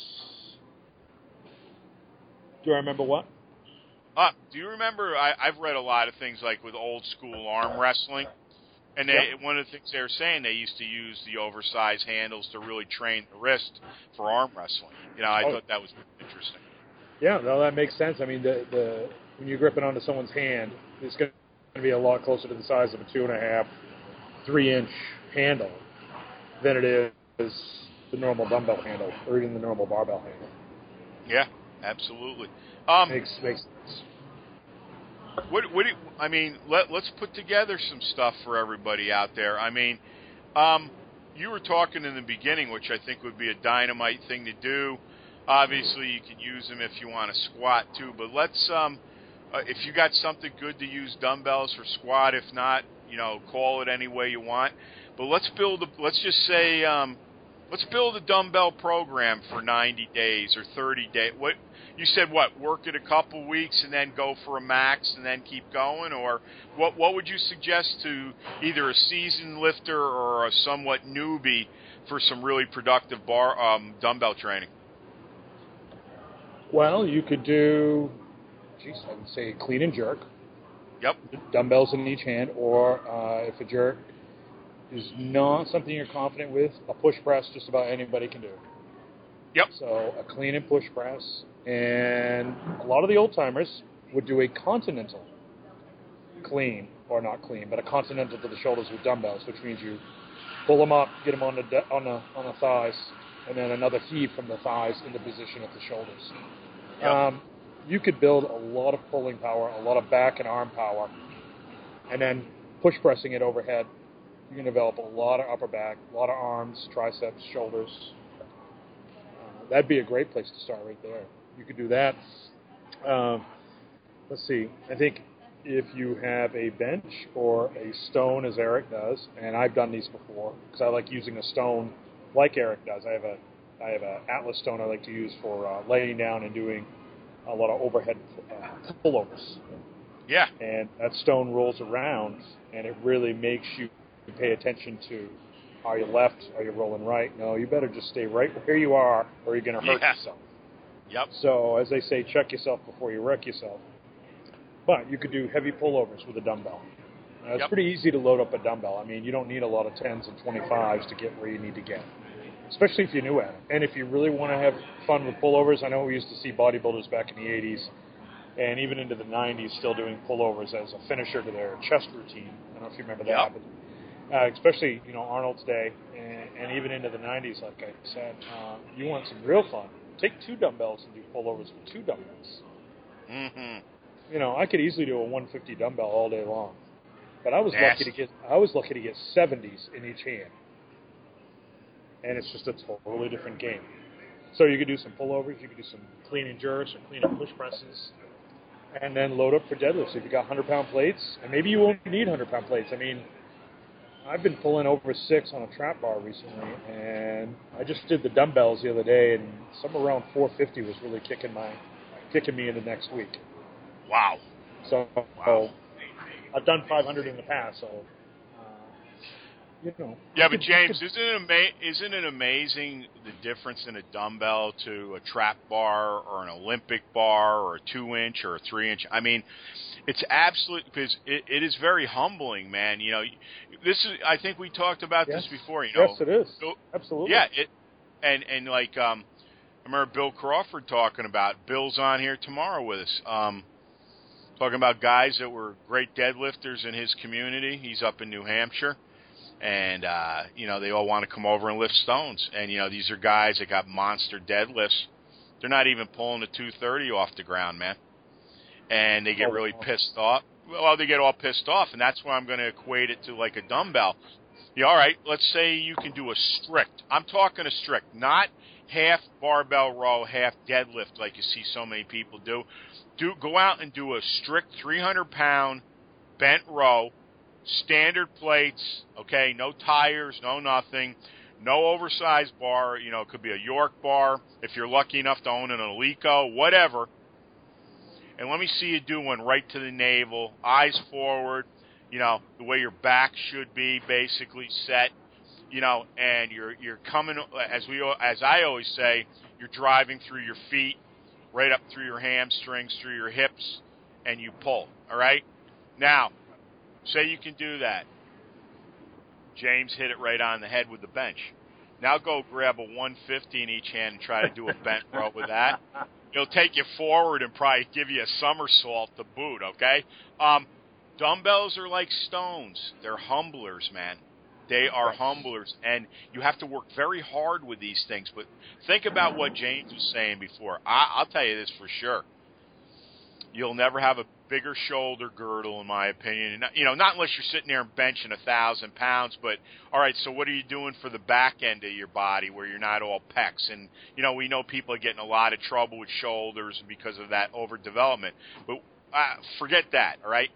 Do I remember what? Do you remember? I've read a lot of things like with old school arm wrestling, and one of the things they were saying, they used to use the oversized handles to really train the wrist for arm wrestling. You know, I thought that was interesting. Yeah, no, that makes sense. I mean, the when you're gripping onto someone's hand, it's going to be a lot closer to the size of a 2.5, 3-inch handle than it is the normal dumbbell handle or even the normal barbell handle. Yeah, absolutely. Makes sense. What do you, I mean, let's put together some stuff for everybody out there. I mean, you were talking in the beginning, which I think would be a dynamite thing to do. Obviously, you can use them if you want to squat too, but let's, if you got something good to use dumbbells for squat, if not, you know, call it any way you want. But let's build a dumbbell program for 90 days or 30 days. What you said? What, work it a couple weeks and then go for a max and then keep going, or what would you suggest to either a seasoned lifter or a somewhat newbie for some really productive dumbbell training? Well, you could do, I would say clean and jerk. Yep. Dumbbells in each hand, or if a jerk is not something you're confident with, a push press just about anybody can do. Yep. So a clean and push press, and a lot of the old timers would do a continental clean, or not clean, but a continental to the shoulders with dumbbells, which means you pull them up, get them on the thighs, and then another heave from the thighs into position at the shoulders. Yep. You could build a lot of pulling power, a lot of back and arm power, and then push pressing it overhead. You can develop a lot of upper back, a lot of arms, triceps, shoulders. That'd be a great place to start right there. You could do that. Let's see. I think if you have a bench or a stone, as Eric does, and I've done these before because I like using a stone like Eric does. I have a Atlas stone I like to use for laying down and doing a lot of overhead pullovers. Yeah. And that stone rolls around, and it really makes you pay attention to, are you left, are you rolling right? No, you better just stay right where you are, or you're going to hurt yourself. Yep. So, as they say, check yourself before you wreck yourself. But you could do heavy pullovers with a dumbbell. It's pretty easy to load up a dumbbell. I mean, you don't need a lot of 10s and 25s to get where you need to get, especially if you're new at it. And if you really want to have fun with pullovers, I know we used to see bodybuilders back in the 80s and even into the 90s still doing pullovers as a finisher to their chest routine. I don't know if you remember that. But, especially, Arnold's day and even into the 90s, like I said, you want some real fun. Take 2 dumbbells and do pullovers with 2 dumbbells. Mm-hmm. I could easily do a 150 dumbbell all day long. But I was lucky to get 70s in each hand. And it's just a totally different game. So you could do some pullovers, you could do some clean and jerks or clean and push presses. and then load up for deadlifts. If you got 100-pound plates, and maybe you won't need 100-pound plates. I mean, I've been pulling over 6 on a trap bar recently, and I just did the dumbbells the other day, and somewhere around 450 was really kicking me into next week. Wow. So I've done 500 in the past, so you know. Yeah, but James, isn't it amazing the difference in a dumbbell to a trap bar or an Olympic bar or a 2-inch or a 3-inch? I mean, it's absolute, because it is very humbling, man. You know, this is, I think we talked about this before. You know, yes, it is. Absolutely. Yeah, and like I remember Bill Crawford talking about. Bill's on here tomorrow with us, talking about guys that were great deadlifters in his community. He's up in New Hampshire. And, you know, they all want to come over and lift stones. And, you know, these are guys that got monster deadlifts. They're not even pulling the 230 off the ground, man. And they get really pissed off. Well, they get all pissed off, and that's why I'm going to equate it to like a dumbbell. Yeah, all right, let's say you can do a strict. I'm talking a strict, not half barbell row, half deadlift like you see so many people do. Go out and do a strict 300-pound bent row, standard plates, okay, no tires, no nothing, no oversized bar. You know, it could be a York bar if you're lucky enough to own an Alico, whatever. And let me see you do one right to the navel, eyes forward, you know, the way your back should be basically set, you know, and you're coming, as I always say, you're driving through your feet, right up through your hamstrings, through your hips, and you pull, all right? Now, say you can do that. James hit it right on the head with the bench. Now go grab a 150 in each hand and try to do a bent row with that. It'll take you forward and probably give you a somersault to boot, okay? Dumbbells are like stones. They're humblers, man. They are humblers, and you have to work very hard with these things. But think about what James was saying before. I'll tell you this for sure. You'll never have a bigger shoulder girdle, in my opinion. And, you know, not unless you're sitting there and benching 1,000 pounds. But all right, so what are you doing for the back end of your body where you're not all pecs? And you know, we know people are getting a lot of trouble with shoulders because of that overdevelopment. But forget that. All right.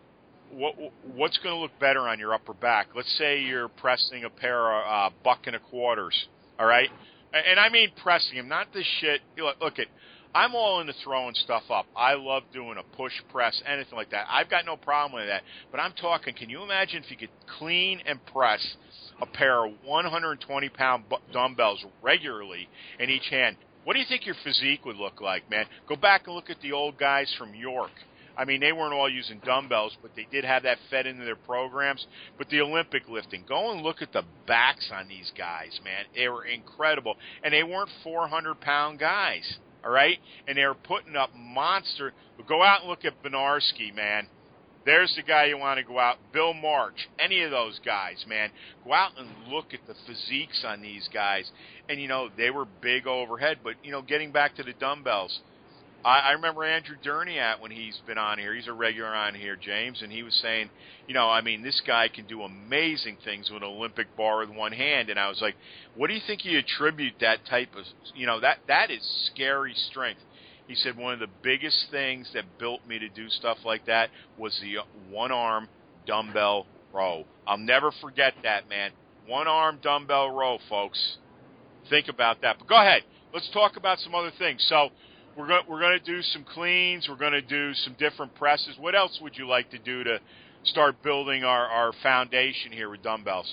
What's going to look better on your upper back? Let's say you're pressing a pair of buck and a quarters. All right, and I mean pressing them, not this shit. Look at. I'm all into throwing stuff up. I love doing a push press, anything like that. I've got no problem with that. But I'm talking, can you imagine if you could clean and press a pair of 120-pound dumbbells regularly in each hand? What do you think your physique would look like, man? Go back and look at the old guys from York. I mean, they weren't all using dumbbells, but they did have that fed into their programs. But the Olympic lifting, go and look at the backs on these guys, man. They were incredible. And they weren't 400-pound guys. All right? And they're putting up monster. Go out and look at Benarski, man. There's the guy you want to go out. Bill March, any of those guys, man. Go out and look at the physiques on these guys. And, you know, they were big overhead. But, you know, getting back to the dumbbells, I remember Andrew Derniat when he's been on here. He's a regular on here, James, and he was saying, you know, I mean, this guy can do amazing things with an Olympic bar with one hand. And I was like, what do you think you attribute that type of, you know, that is scary strength. He said one of the biggest things that built me to do stuff like that was the one-arm dumbbell row. I'll never forget that, man. One-arm dumbbell row, folks. Think about that. But go ahead. Let's talk about some other things. So, we're going to do some cleans. We're going to do some different presses. What else would you like to do to start building our foundation here with dumbbells?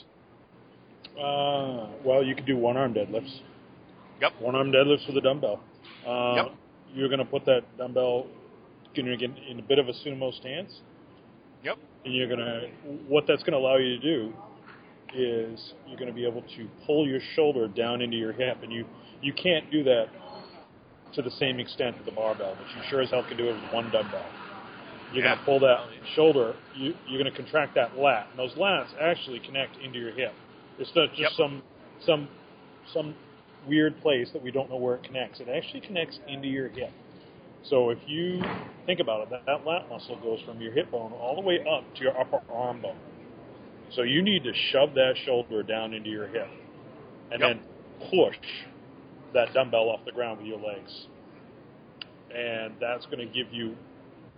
Well, you could do one-arm deadlifts. Yep. One-arm deadlifts with a dumbbell. Yep. You're going to put that dumbbell in a bit of a sumo stance. Yep. And what that's going to allow you to do is you're going to be able to pull your shoulder down into your hip, and you can't do that to the same extent with the barbell, but you sure as hell can do it with one dumbbell. You're going to pull that shoulder, you're going to contract that lat, and those lats actually connect into your hip. It's not just some weird place that we don't know where it connects. It actually connects into your hip. So if you think about it, that lat muscle goes from your hip bone all the way up to your upper arm bone. So you need to shove that shoulder down into your hip and then push that dumbbell off the ground with your legs. And that's going to give you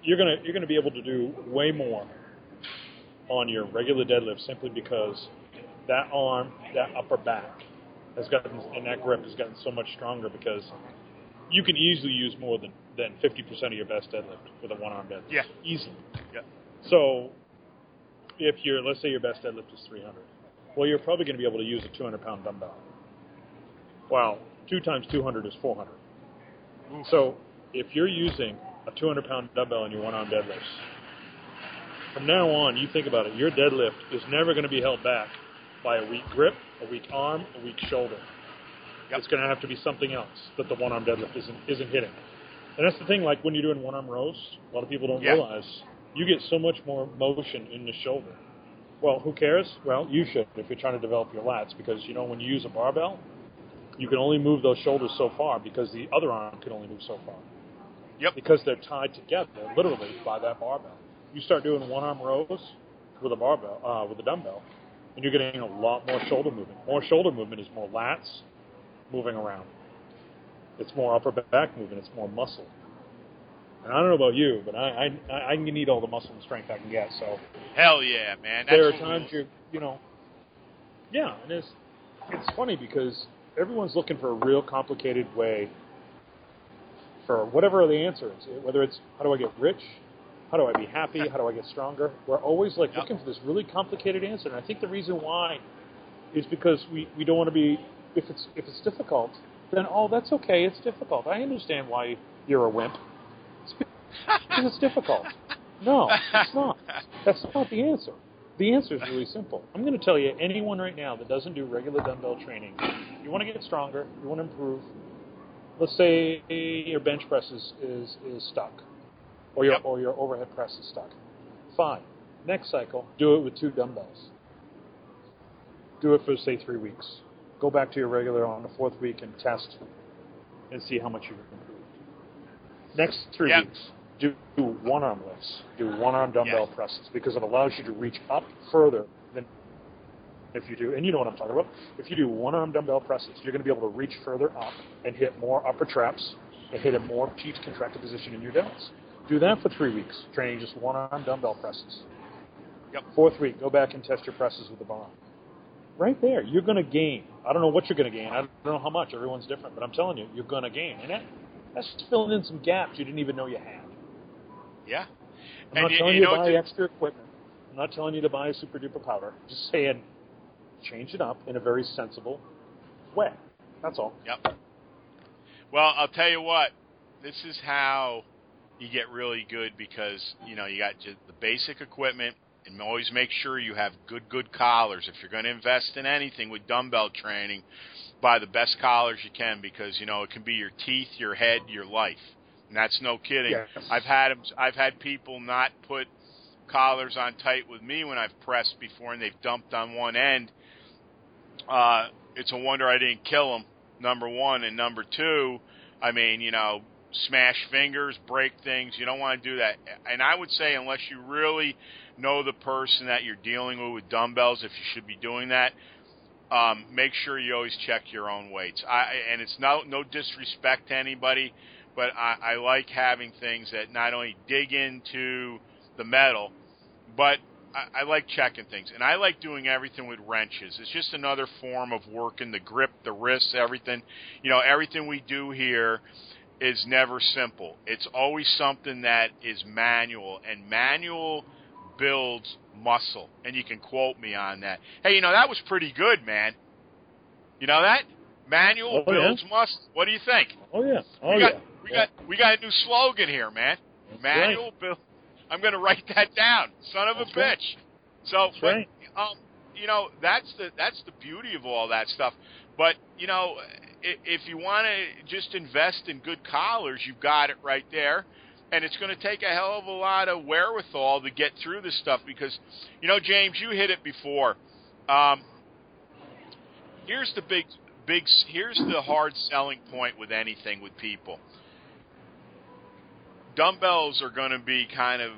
you're gonna be able to do way more on your regular deadlift simply because that arm, that upper back has gotten, and that grip has gotten so much stronger because you can easily use more than 50% of your best deadlift with a one-arm deadlift. Yeah. Easily. Yeah. So if let's say your best deadlift is 300, well, you're probably going to be able to use a 200-pound dumbbell. Well, 2 times 200 is 400. Oof. So if you're using a 200-pound dumbbell in your one-arm deadlifts, from now on, you think about it, your deadlift is never going to be held back by a weak grip, a weak arm, a weak shoulder. Yep. It's going to have to be something else that the one-arm deadlift isn't hitting. And that's the thing, like when you're doing one-arm rows, a lot of people don't realize you get so much more motion in the shoulder. Well, who cares? Well, you should if you're trying to develop your lats because, when you use a barbell, you can only move those shoulders so far because the other arm can only move so far. Yep. Because they're tied together, literally, by that barbell. You start doing one-arm rows with a barbell, with a dumbbell, and you're getting a lot more shoulder movement. More shoulder movement is more lats moving around. It's more upper back movement. It's more muscle. And I don't know about you, but I need all the muscle and strength I can get. So hell yeah, man. There are times and it's funny because everyone's looking for a real complicated way for whatever the answer is. Whether it's how do I get rich, how do I be happy, how do I get stronger. We're always looking for this really complicated answer. And I think the reason why is because we don't want to be. If it's difficult, then that's okay. It's difficult. I understand why you're a wimp. It's because it's difficult. No, it's not. That's not the answer. The answer is really simple. I'm going to tell you, anyone right now that doesn't do regular dumbbell training, you want to get stronger, you want to improve. Let's say your bench press is stuck, or your overhead press is stuck. Fine. Next cycle, do it with 2 dumbbells. Do it for, say, 3 weeks. Go back to your regular on the 4th week and test and see how much you've improved. Next 3 weeks, do one-arm lifts. Do one-arm dumbbell presses because it allows you to reach up further than if you do, and you know what I'm talking about. If you do one-arm dumbbell presses, you're going to be able to reach further up and hit more upper traps and hit a more cheat contracted position in your delts. Do that for 3 weeks, training just one-arm dumbbell presses. 4th week, go back and test your presses with the bar. Right there, you're going to gain. I don't know what you're going to gain. I don't know how much. Everyone's different. But I'm telling you, you're going to gain. And that's filling in some gaps you didn't even know you had. Yeah. I'm not telling you to buy extra equipment. I'm not telling you to buy a super-duper powder. Just saying change it up in a very sensible way. That's all. Yep. Well, I'll tell you what. This is how you get really good because, you got just the basic equipment. And always make sure you have good collars. If you're going to invest in anything with dumbbell training, buy the best collars you can because, it can be your teeth, your head, your life. And that's no kidding. Yes. I've had people not put collars on tight with me when I've pressed before and they've dumped on one end. It's a wonder I didn't kill them, number one. And number two, smash fingers, break things. You don't want to do that. And I would say unless you really know the person that you're dealing with dumbbells, if you should be doing that, make sure you always check your own weights. And it's no disrespect to anybody, but I like having things that not only dig into the metal, but I like checking things. And I like doing everything with wrenches. It's just another form of working the grip, the wrists, everything. Everything we do here is never simple. It's always something that is manual, and manual builds muscle, and you can quote me on that. Hey, that was pretty good, man. You know that? Manual builds muscle. What do you think? Oh yeah. We got a new slogan here, man. That's manual build. I'm going to write that down. Son of a bitch. Right. So, that's right. That's the beauty of all that stuff. But if you want to just invest in good collars, you've got it right there. And it's going to take a hell of a lot of wherewithal to get through this stuff because, James, you hit it before. Here's the hard selling point with anything with people. Dumbbells are going to be kind of,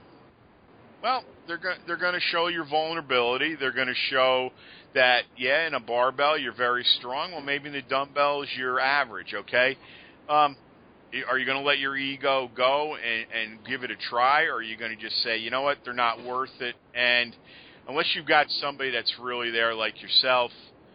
they're going to show your vulnerability. They're going to show that, in a barbell you're very strong. Well, maybe in the dumbbells you're average, okay? Are you going to let your ego go and give it a try, or are you going to just say, you know what, they're not worth it? And unless you've got somebody that's really there like yourself,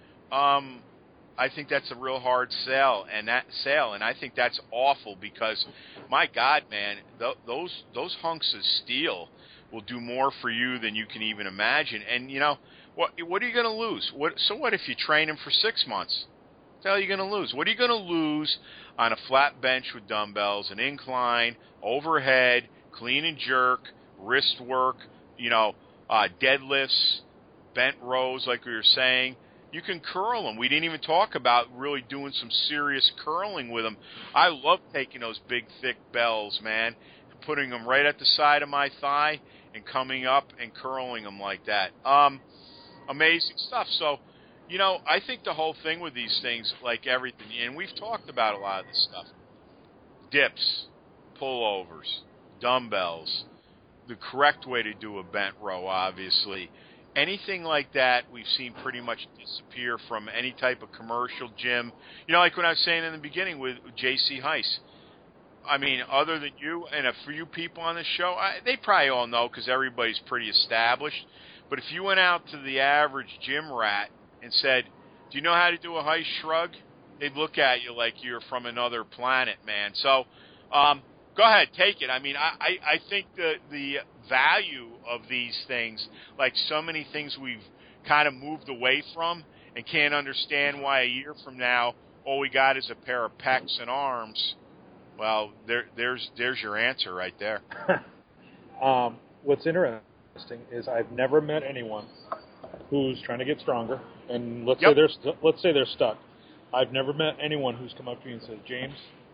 I think that's a real hard sell, and I think that's awful because, my God, man, those hunks of steel will do more for you than you can even imagine. And you know what are you going to lose? So what if you train them for 6 months? What the hell are you going to lose? What are you going to lose on a flat bench with dumbbells, an incline, overhead, clean and jerk, wrist work, deadlifts, bent rows, like we were saying? You can curl them. We didn't even talk about really doing some serious curling with them. I love taking those big, thick bells, man, putting them right at the side of my thigh and coming up and curling them like that. Amazing stuff. So, I think the whole thing with these things, like everything, and we've talked about a lot of this stuff, dips, pullovers, dumbbells, the correct way to do a bent row, obviously. Anything like that we've seen pretty much disappear from any type of commercial gym. Like when I was saying in the beginning with J.C. Heiss. I mean, other than you and a few people on the show, they probably all know because everybody's pretty established. But if you went out to the average gym rat and said, do you know how to do a Heiss shrug? They'd look at you like you're from another planet, man. So go ahead, take it. I mean, I think the value of these things, like so many things we've kind of moved away from and can't understand why a year from now all we got is a pair of pecs and arms. Well, there's your answer right there. What's interesting is I've never met anyone who's trying to get stronger, and let's say they're stuck. I've never met anyone who's come up to me and said, James,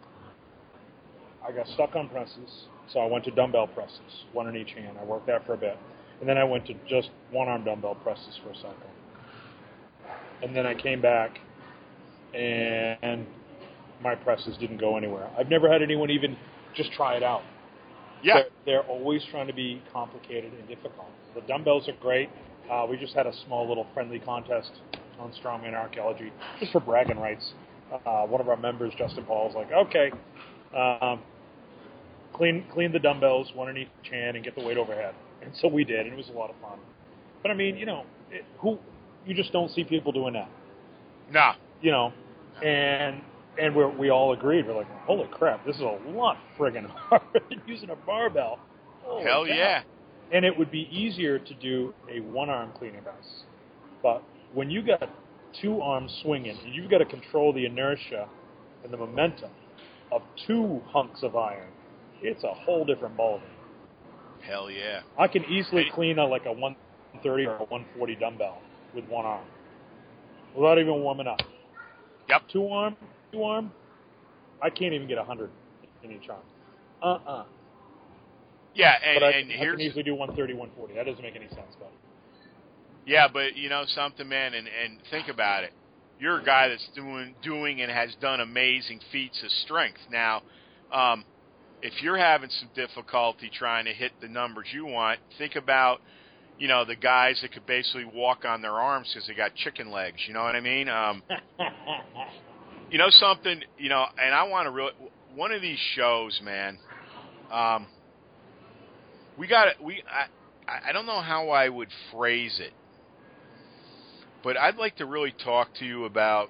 I got stuck on presses, so I went to dumbbell presses, one in each hand. I worked that for a bit. And then I went to just one-arm dumbbell presses for a second. And then I came back, and my presses didn't go anywhere. I've never had anyone even just try it out. Yeah. They're always trying to be complicated and difficult. The dumbbells are great. We just had a small little friendly contest on Strongman Archaeology, just for bragging rights. One of our members, Justin Paul, was like, okay, clean the dumbbells, one in each hand, and get the weight overhead. And so we did, and it was a lot of fun. But I mean, you just don't see people doing that. Nah. And we all agreed. We're like, holy crap, this is a lot friggin' hard using a barbell. Holy Hell cow. yeah. And it would be easier to do a one-arm cleaning press. But when you got two arms swinging, and you've got to control the inertia and the momentum of two hunks of iron, it's a whole different ballgame. Hell yeah. I can easily clean like a 130 or a 140 dumbbell with one arm without even warming up. Yep. Two arm, I can't even get 100 in each arm. Yeah, but I can easily do 130, 140. That doesn't make any sense, buddy. Yeah, but something, man, and think about it. You're a guy that's doing and has done amazing feats of strength. Now, if you're having some difficulty trying to hit the numbers you want, think about, the guys that could basically walk on their arms because they got chicken legs. You know what I mean? Something, and I want to one of these shows, man. I don't know how I would phrase it, but I'd like to really talk to you about,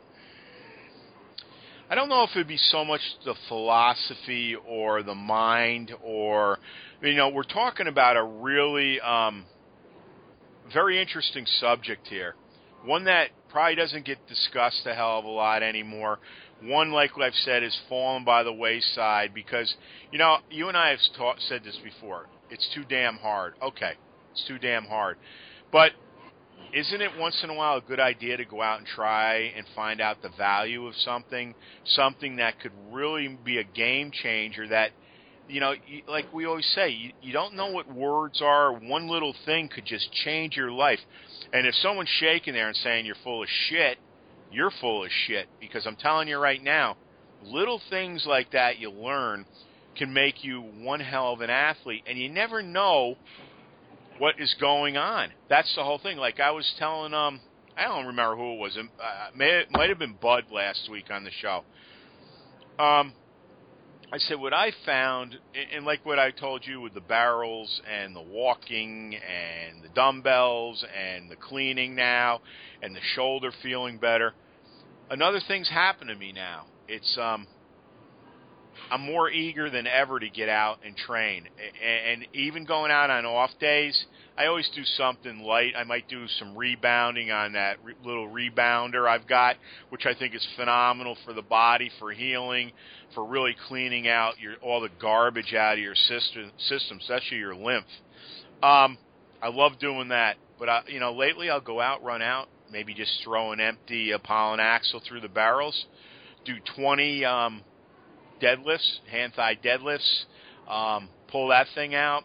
I don't know if it'd be so much the philosophy or the mind or, we're talking about a really very interesting subject here. One that probably doesn't get discussed a hell of a lot anymore. One, like I've said, is fallen by the wayside because, you and I have said this before. It's too damn hard. Okay, it's too damn hard. But isn't it once in a while a good idea to go out and try and find out the value of something that could really be a game changer that, like we always say, you don't know what words are. One little thing could just change your life. And if someone's shaking there and saying you're full of shit, you're full of shit. Because I'm telling you right now, little things like that you learn can make you one hell of an athlete, and you never know what is going on. That's the whole thing. Like I was telling, I don't remember who it was. It might have been Bud last week on the show. I said what I found, and like what I told you with the barrels and the walking and the dumbbells and the cleaning now and the shoulder feeling better, another thing's happened to me now. It's I'm more eager than ever to get out and train. And even going out on off days, I always do something light. I might do some rebounding on that little rebounder I've got, which I think is phenomenal for the body, for healing, for really cleaning out all the garbage out of your system, especially your lymph. I love doing that. But, lately I'll go out, run out, maybe just throw an empty Apollon axle through the barrels, do 20 deadlifts, hand-thigh deadlifts, pull that thing out,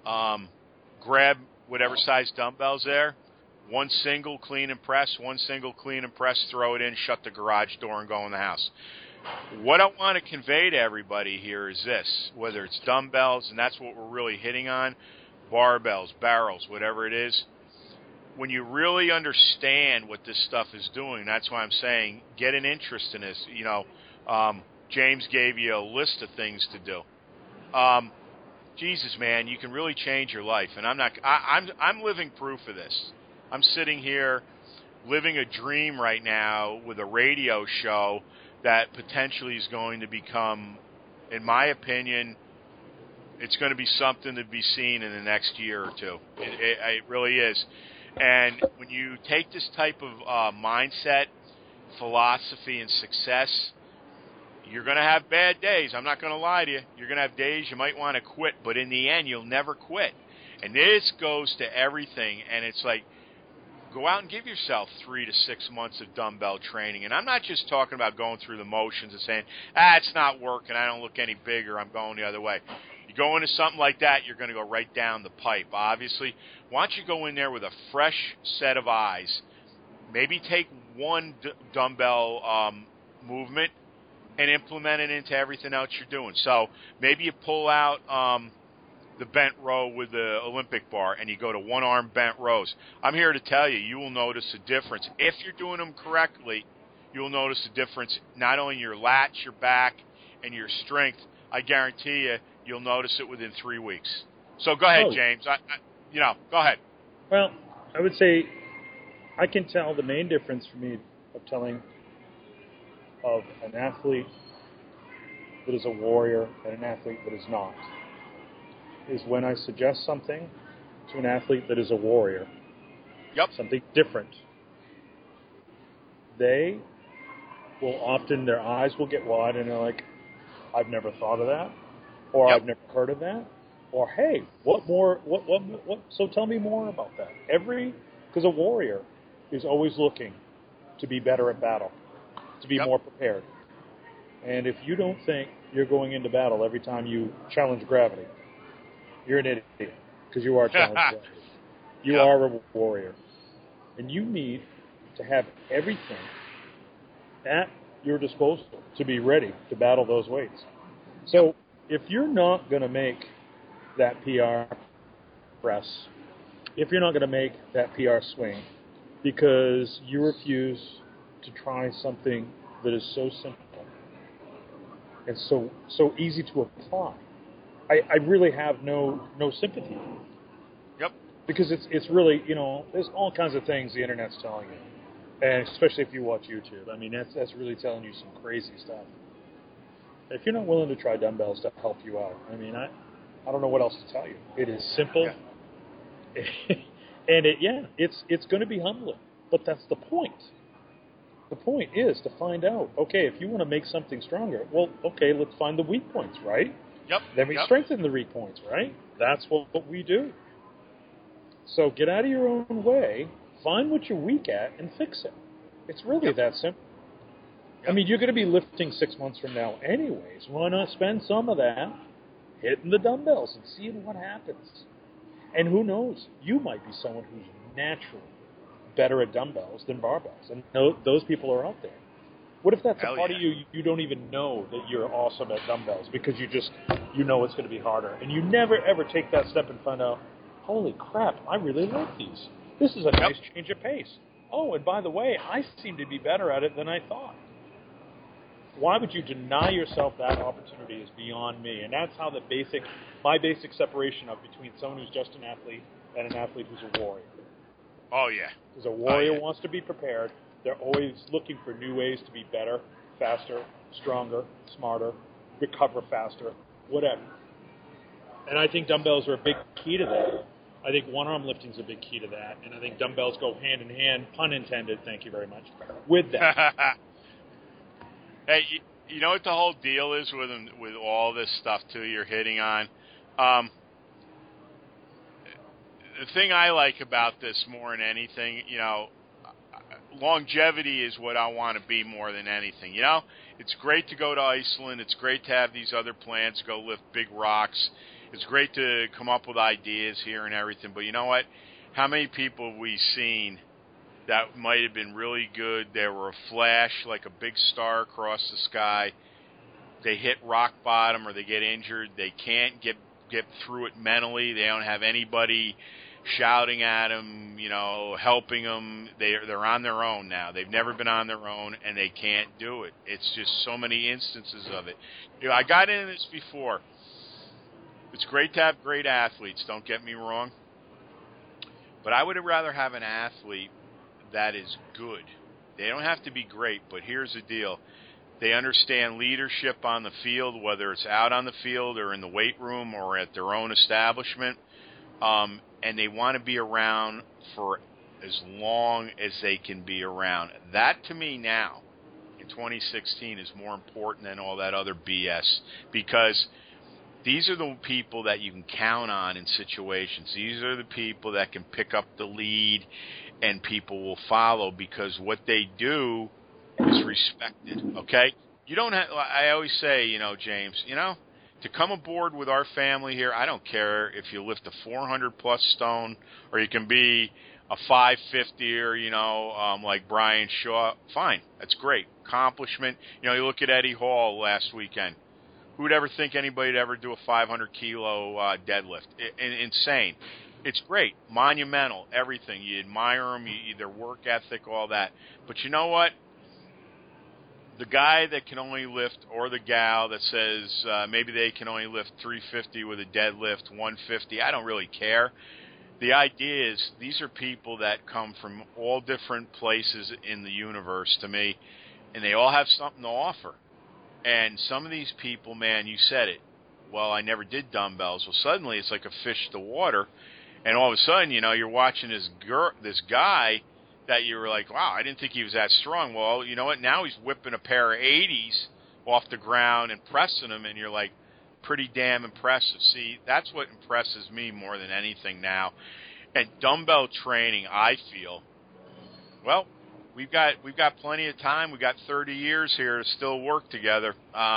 grab whatever size dumbbells there, one single clean and press, throw it in, shut the garage door, and go in the house. What I want to convey to everybody here is this, whether it's dumbbells, and that's what we're really hitting on, barbells, barrels, whatever it is, when you really understand what this stuff is doing, that's why I'm saying get an interest in this. James gave you a list of things to do. Jesus, man, you can really change your life, and I'm living proof of this. I'm sitting here living a dream right now with a radio show that potentially is going to become, in my opinion, it's going to be something to be seen in the next year or two. It really is. And when you take this type of mindset, philosophy, and success, you're going to have bad days. I'm not going to lie to you. You're going to have days you might want to quit, but in the end, you'll never quit. And this goes to everything, and it's like, go out and give yourself 3 to 6 months of dumbbell training. And I'm not just talking about going through the motions and saying, it's not working, I don't look any bigger, I'm going the other way. You go into something like that, you're going to go right down the pipe, obviously. Why don't you go in there with a fresh set of eyes, maybe take one dumbbell movement, and implement it into everything else you're doing. So maybe you pull out the bent row with the Olympic bar and you go to one-arm bent rows. I'm here to tell you, you will notice a difference. If you're doing them correctly, you'll notice a difference not only in your lats, your back, and your strength. I guarantee you'll notice it within 3 weeks. So go ahead, James. Go ahead. Well, I would say I can tell the main difference for me of an athlete that is a warrior and an athlete that is not is when I suggest something to an athlete that is a warrior, something different. They will often, their eyes will get wide and they're like, I've never thought of that, or I've never heard of that, or hey, what more, what, so tell me more about that. Because a warrior is always looking to be better at battle, to be more prepared. And if you don't think you're going into battle every time you challenge gravity, you're an idiot, because you are challenging gravity. You are a warrior. And you need to have everything at your disposal to be ready to battle those weights. So if you're not going to make that PR press, if you're not going to make that PR swing because you refuse to try something that is so simple and so easy to apply, I really have no sympathy. Yep. Because it's really, there's all kinds of things the internet's telling you, and especially if you watch YouTube. I mean, that's really telling you some crazy stuff. If you're not willing to try dumbbells to help you out, I mean, I don't know what else to tell you. It is simple, and it's going to be humbling, but that's the point. The point is to find out, okay, if you want to make something stronger, well, okay, let's find the weak points, right? Yep. Then we strengthen the weak points, right? That's what we do. So get out of your own way, find what you're weak at, and fix it. It's really that simple. I mean, you're going to be lifting 6 months from now anyways. Why not spend some of that hitting the dumbbells and seeing what happens? And who knows? You might be someone who's naturally better at dumbbells than barbells. And those people are out there. What if that's a part of you don't even know that you're awesome at dumbbells because you know it's going to be harder. And you never, ever take that step and find out, holy crap, I really like these. This is a nice change of pace. Oh, and by the way, I seem to be better at it than I thought. why would you deny yourself that opportunity is beyond me. And that's how my basic separation of between someone who's just an athlete and an athlete who's a warrior. Oh, yeah. Because a warrior wants to be prepared. They're always looking for new ways to be better, faster, stronger, smarter, recover faster, whatever. And I think dumbbells are a big key to that. I think one-arm lifting is a big key to that. And I think dumbbells go hand in hand, pun intended, thank you very much, with that. Hey, you know what the whole deal is with all this stuff, too, you're hitting on? The thing I like about this more than anything, longevity is what I want to be more than anything. It's great to go to Iceland. It's great to have these other plans, go lift big rocks. It's great to come up with ideas here and everything. But you know what? How many people have we seen that might have been really good? They were a flash, like a big star across the sky. They hit rock bottom or they get injured. They can't get through it mentally. They don't have anybody shouting at them, helping them. They're on their own now. They've never been on their own, and they can't do it. It's just so many instances of it. I got into this before. It's great to have great athletes, don't get me wrong. But I would rather have an athlete that is good. They don't have to be great, but here's the deal. They understand leadership on the field, whether it's out on the field or in the weight room or at their own establishment. And they want to be around for as long as they can be around. That, to me now, in 2016, is more important than all that other BS, because these are the people that you can count on in situations. These are the people that can pick up the lead and people will follow, because what they do is respected, okay? You don't have, I always say, James, to come aboard with our family here, I don't care if you lift a 400-plus stone or you can be a 550er, like Brian Shaw. Fine, that's great. Accomplishment. You look at Eddie Hall last weekend. Who would ever think anybody would ever do a 500-kilo deadlift? Insane. It's great. Monumental. Everything. You admire them, their work ethic, all that. But you know what? The guy that can only lift, or the gal that says maybe they can only lift 350 with a deadlift, 150, I don't really care. The idea is these are people that come from all different places in the universe to me, and they all have something to offer. And some of these people, man, you said it, well, I never did dumbbells. Well, suddenly it's like a fish to water, and all of a sudden, you're watching this guy that you were like, wow, I didn't think he was that strong. Well, you know what? Now he's whipping a pair of 80s off the ground and pressing them, and you're like, pretty damn impressive. See, that's what impresses me more than anything now. And dumbbell training, I feel, well, we've got plenty of time. We've got 30 years here to still work together.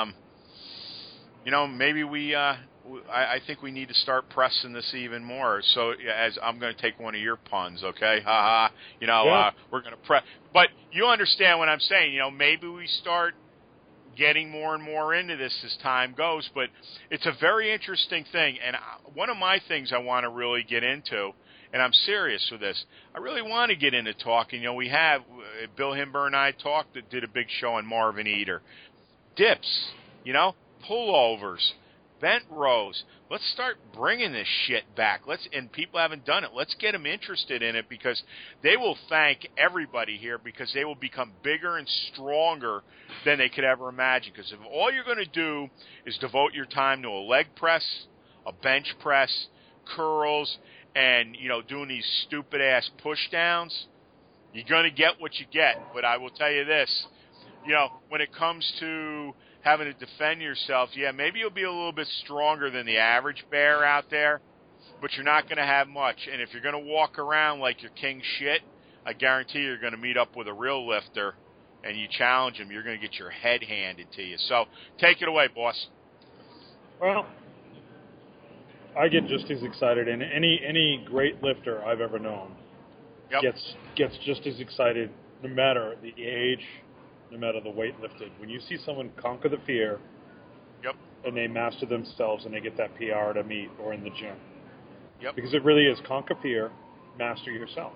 Maybe I think we need to start pressing this even more. So, as I'm going to take one of your puns, okay? Ha ha. We're going to press. But you understand what I'm saying. Maybe we start getting more and more into this as time goes. But it's a very interesting thing. And one of my things I want to really get into, and I'm serious with this, I really want to get into talking. We have Bill Himber and I did a big show on Marvin Eder. Dips, pullovers, bent rows. Let's start bringing this shit back. And people haven't done it. Let's get them interested in it, because they will thank everybody here, because they will become bigger and stronger than they could ever imagine. Because if all you're going to do is devote your time to a leg press, a bench press, curls, and doing these stupid ass push downs, you're going to get what you get. But I will tell you this, when it comes to having to defend yourself, maybe you'll be a little bit stronger than the average bear out there, but you're not going to have much. And if you're going to walk around like you're king shit, I guarantee you're going to meet up with a real lifter, and you challenge him, you're going to get your head handed to you. So take it away, boss. Well, I get just as excited, and any great lifter I've ever known gets just as excited, no matter the age, no matter the weight lifted. When you see someone conquer the fear, and they master themselves, and they get that PR to meet or in the gym, because it really is conquer fear, master yourself.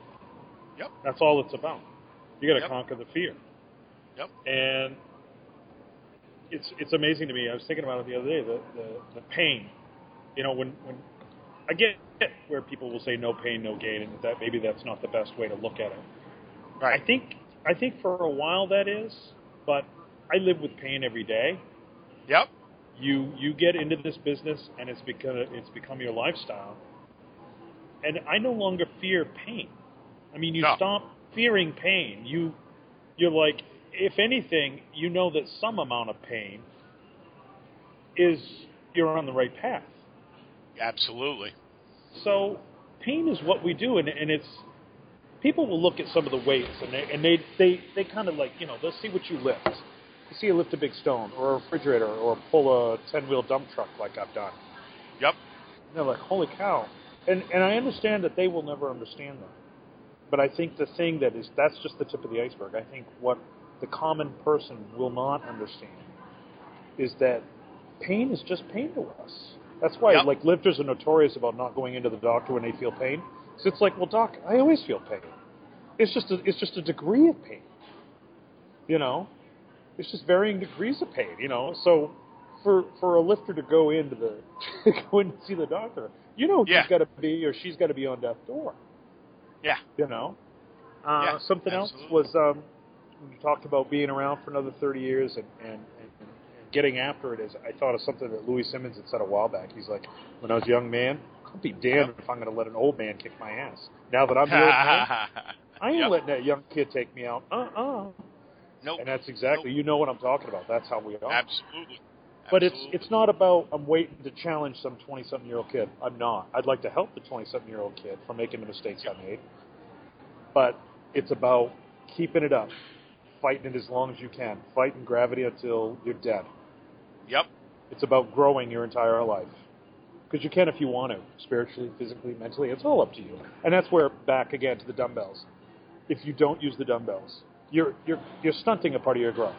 That's all it's about. You got to conquer the fear. And it's amazing to me. I was thinking about it the other day. The pain. You know, when I get where people will say no pain, no gain, and that maybe that's not the best way to look at it. Right. I think for a while that is, but I live with pain every day. Yep. You get into this business and it's become your lifestyle. And I no longer fear pain. I mean, you stop fearing pain. You're like, if anything, you know that some amount of pain is you're on the right path. Absolutely. So pain is what we do, and it's people will look at some of the weights and they kind of like, you know, they'll see what you lift. You see you lift a big stone or a refrigerator or pull a 10-wheel dump truck like I've done. Yep. And they're like, holy cow. And I understand that they will never understand that. But I think the thing that's just the tip of the iceberg. I think what the common person will not understand is that pain is just pain to us. That's why like lifters are notorious about not going into the doctor when they feel pain. So it's like, well, doc, I always feel pain. It's just a degree of pain. You know? It's just varying degrees of pain, you know. So for a lifter to go in to see the doctor, you know he's got to be or she's got to be on death's door. Yeah. You know? Something absolutely. else was when you talked about being around for another 30 years and getting after it is, I thought of something that Louis Simmons had said a while back. He's like, when I was a young man, I'll be damned if I'm going to let an old man kick my ass. Now that I'm the old man, I ain't letting that young kid take me out. Nope. And that's exactly, you know what I'm talking about. That's how we are. Absolutely. But it's not about I'm waiting to challenge some 20-something-year-old kid. I'm not. I'd like to help the 20-something-year-old kid from making the mistakes I made. But it's about keeping it up, fighting it as long as you can, fighting gravity until you're dead. Yep. It's about growing your entire life. Because you can if you want to, spiritually, physically, mentally. It's all up to you. And that's where, back again to the dumbbells. If you don't use the dumbbells, you're stunting a part of your growth.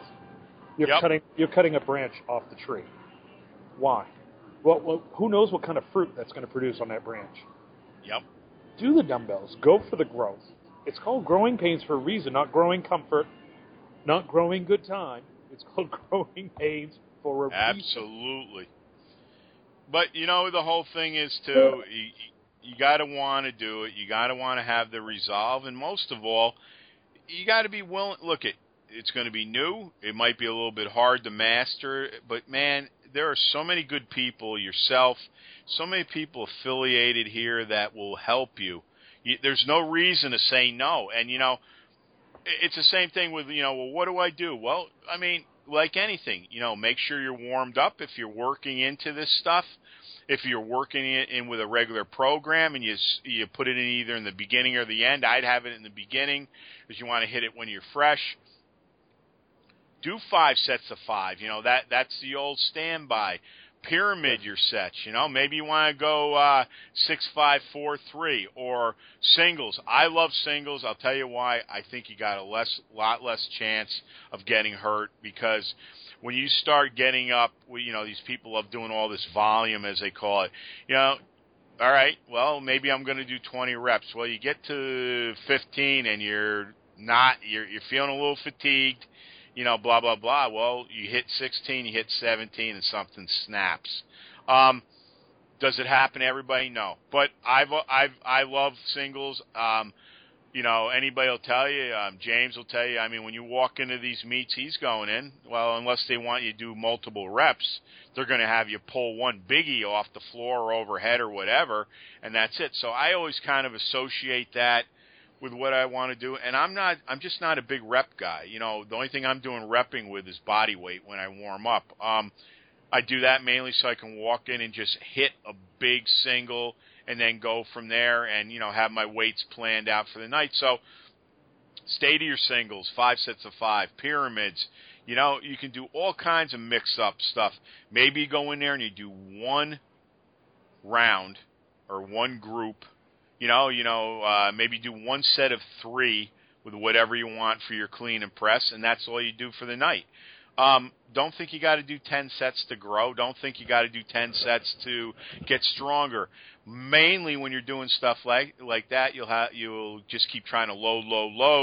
You're cutting a branch off the tree. Why? Well, who knows what kind of fruit that's going to produce on that branch? Yep. Do the dumbbells. Go for the growth. It's called growing pains for a reason, not growing comfort, not growing good time. It's called growing pains for a reason. Absolutely. But, you know, the whole thing is, too, you got to want to do it. You got to want to have the resolve. And most of all, you got to be willing. Look, it's going to be new. It might be a little bit hard to master. But, man, there are so many good people, yourself, so many people affiliated here that will help you. There's no reason to say no. And, you know, it's the same thing with, you know, well, what do I do? Well, I mean, like anything, you know, make sure you're warmed up if you're working into this stuff. If you're working it in with a regular program and you put it in either in the beginning or the end, I'd have it in the beginning because you want to hit it when you're fresh. Do 5 sets of 5. You know, that's the old standby. Pyramid your sets. You know, maybe you want to go 6, 5, 4, 3 or singles. I love singles. I'll tell you why. I think you got a lot less chance of getting hurt because when you start getting up, you know, these people love doing all this volume, as they call it. You know, all right, well, maybe I'm going to do 20 reps. Well, you get to 15 and you're feeling a little fatigued, you know, blah, blah, blah. Well, you hit 16, you hit 17, and something snaps. Does it happen to everybody? No. But I love singles. You know, anybody will tell you, James will tell you, I mean, when you walk into these meets he's going in, well, unless they want you to do multiple reps, they're going to have you pull one biggie off the floor or overhead or whatever, and that's it. So I always kind of associate that with what I want to do, and I'm just not a big rep guy. You know, the only thing I'm doing repping with is body weight when I warm up. I do that mainly so I can walk in and just hit a big single and then go from there and, you know, have my weights planned out for the night. So stay to your singles, 5 sets of 5, pyramids. You know, you can do all kinds of mix-up stuff. Maybe you go in there and you do one round or one group. Maybe do one set of 3 with whatever you want for your clean and press, and that's all you do for the night. Don't think you got to do 10 sets to grow. Don't think you got to do 10 sets to get stronger. Mainly when you're doing stuff like that, you'll just keep trying to load,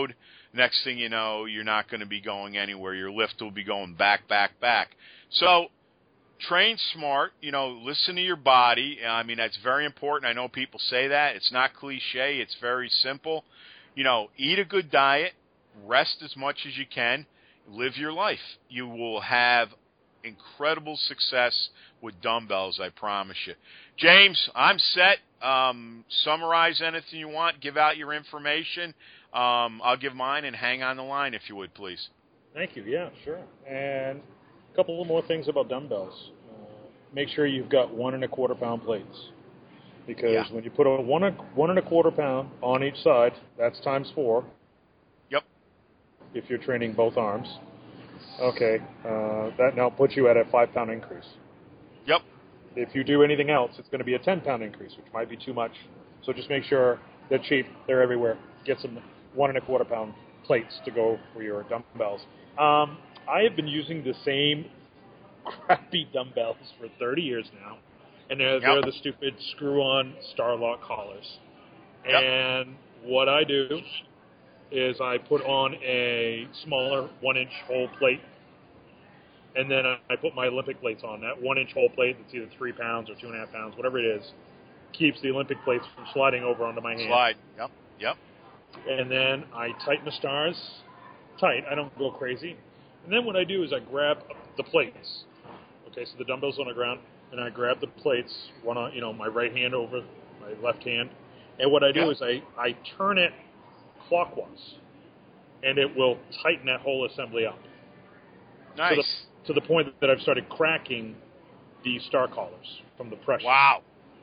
next thing you know, you're not going to be going anywhere. Your lift will be going back, back, back. So train smart, listen to your body. I mean, that's very important. I know people say that. It's not cliche. It's very simple. Eat a good diet, rest as much as you can, live your life. You will have incredible success with dumbbells, I promise you. James, I'm set. Summarize anything you want. Give out your information. I'll give mine and hang on the line if you would, please. Thank you. Yeah, sure. And a couple of more things about dumbbells. Make sure you've got 1 1/4 pound plates, because when you put a 1 1/4 pound on each side, that's times 4. Yep. If you're training both arms. Okay. That now puts you at a 5 pound increase. Yep. If you do anything else, it's going to be a 10 pound increase, which might be too much. So just make sure they're cheap. They're everywhere. Get some 1 1/4 pound plates to go for your dumbbells. I have been using the same crappy dumbbells for 30 years now, and they're the stupid screw-on Starlock collars. Yep. And what I do is I put on a smaller 1-inch hole plate, and then I put my Olympic plates on. That 1-inch hole plate, that's either 3 pounds or 2.5 pounds, whatever it is, keeps the Olympic plates from sliding over onto my hand. Slide. Yep. And then I tighten the stars tight. I don't go crazy. And then what I do is I grab the plates. Okay, so the dumbbell's on the ground, and I grab the plates, one on, my right hand over my left hand. And what I do is I turn it clockwise, and it will tighten that whole assembly up. Nice. To the point that I've started cracking the star collars from the pressure. Wow.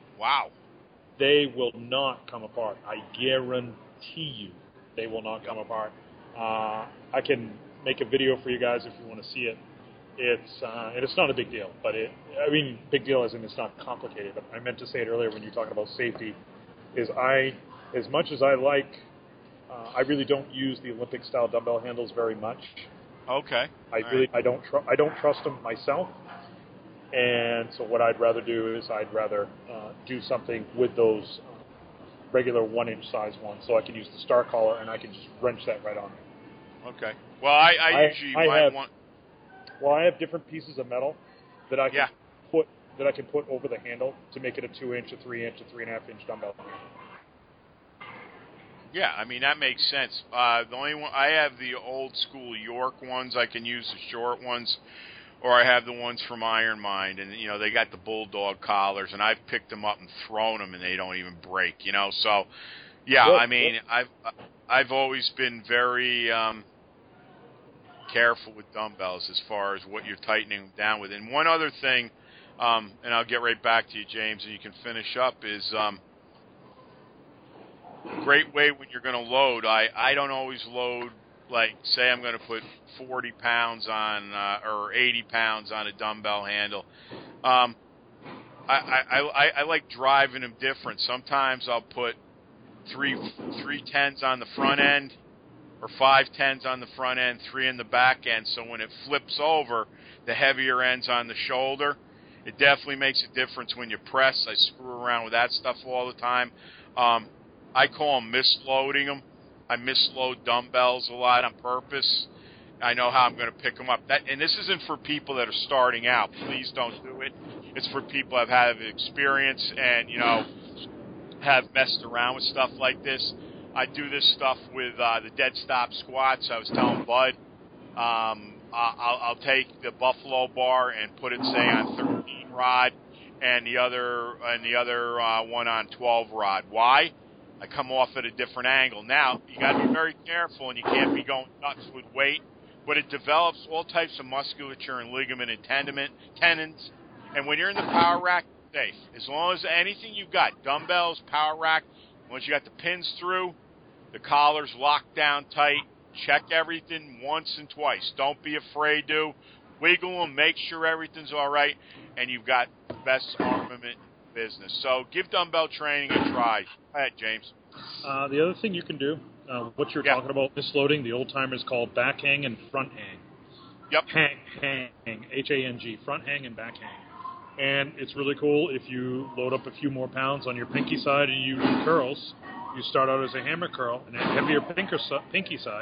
They will not come apart. I guarantee you they will not come apart. I can make a video for you guys if you want to see it. It's not a big deal, but big deal as in it's not complicated. But I meant to say it earlier when you were talking about safety, is as much as I I really don't use the Olympic style dumbbell handles very much. Okay. I don't trust them myself, and so what I'd rather do is do something with those regular 1-inch size ones, so I can use the star collar and I can just wrench that right on. Okay. Well, I usually I have different pieces of metal that I can put over the handle to make it a 2-inch, a 3-inch, a 3.5-inch dumbbell. Yeah, I mean, that makes sense. The only one I have, the old school York ones. I can use the short ones, or I have the ones from Iron Mind, and they got the bulldog collars, and I've picked them up and thrown them, and they don't even break. So yeah, I mean, I've always been very careful with dumbbells as far as what you're tightening them down with. And one other thing, and I'll get right back to you, James, and you can finish up, is great way when you're going to load. I don't always load, like, say I'm going to put 40 pounds on or 80 pounds on a dumbbell handle. I like driving them different. Sometimes I'll put three 10s on the front end, or 5 10s on the front end, 3 in the back end, so when it flips over, the heavier end's on the shoulder. It definitely makes a difference when you press. I screw around with that stuff all the time. I call them misloading them. I misload dumbbells a lot on purpose. I know how I'm going to pick them up. And this isn't for people that are starting out. Please don't do it. It's for people that have experience and, have messed around with stuff like this. I do this stuff with the dead stop squats. I was telling Bud, I'll take the Buffalo bar and put it, say, on 13 rod, and the other one on 12 rod. Why? I come off at a different angle. Now, you got to be very careful, and you can't be going nuts with weight, but it develops all types of musculature and ligament and tendons. And when you're in the power rack, safe. As long as anything you've got, dumbbells, power rack, once you got the pins through, the collar's locked down tight, check everything once and twice. Don't be afraid to. Wiggle them, make sure everything's all right, and you've got the best armament business. So give dumbbell training a try. Go ahead, James. The other thing you can do, what you're talking about, misloading, the old timers call back hang and front hang. Yep. Hang, H-A-N-G, front hang and back hang. And it's really cool if you load up a few more pounds on your pinky side and you do curls. You start out as a hammer curl, and that heavier pinky side,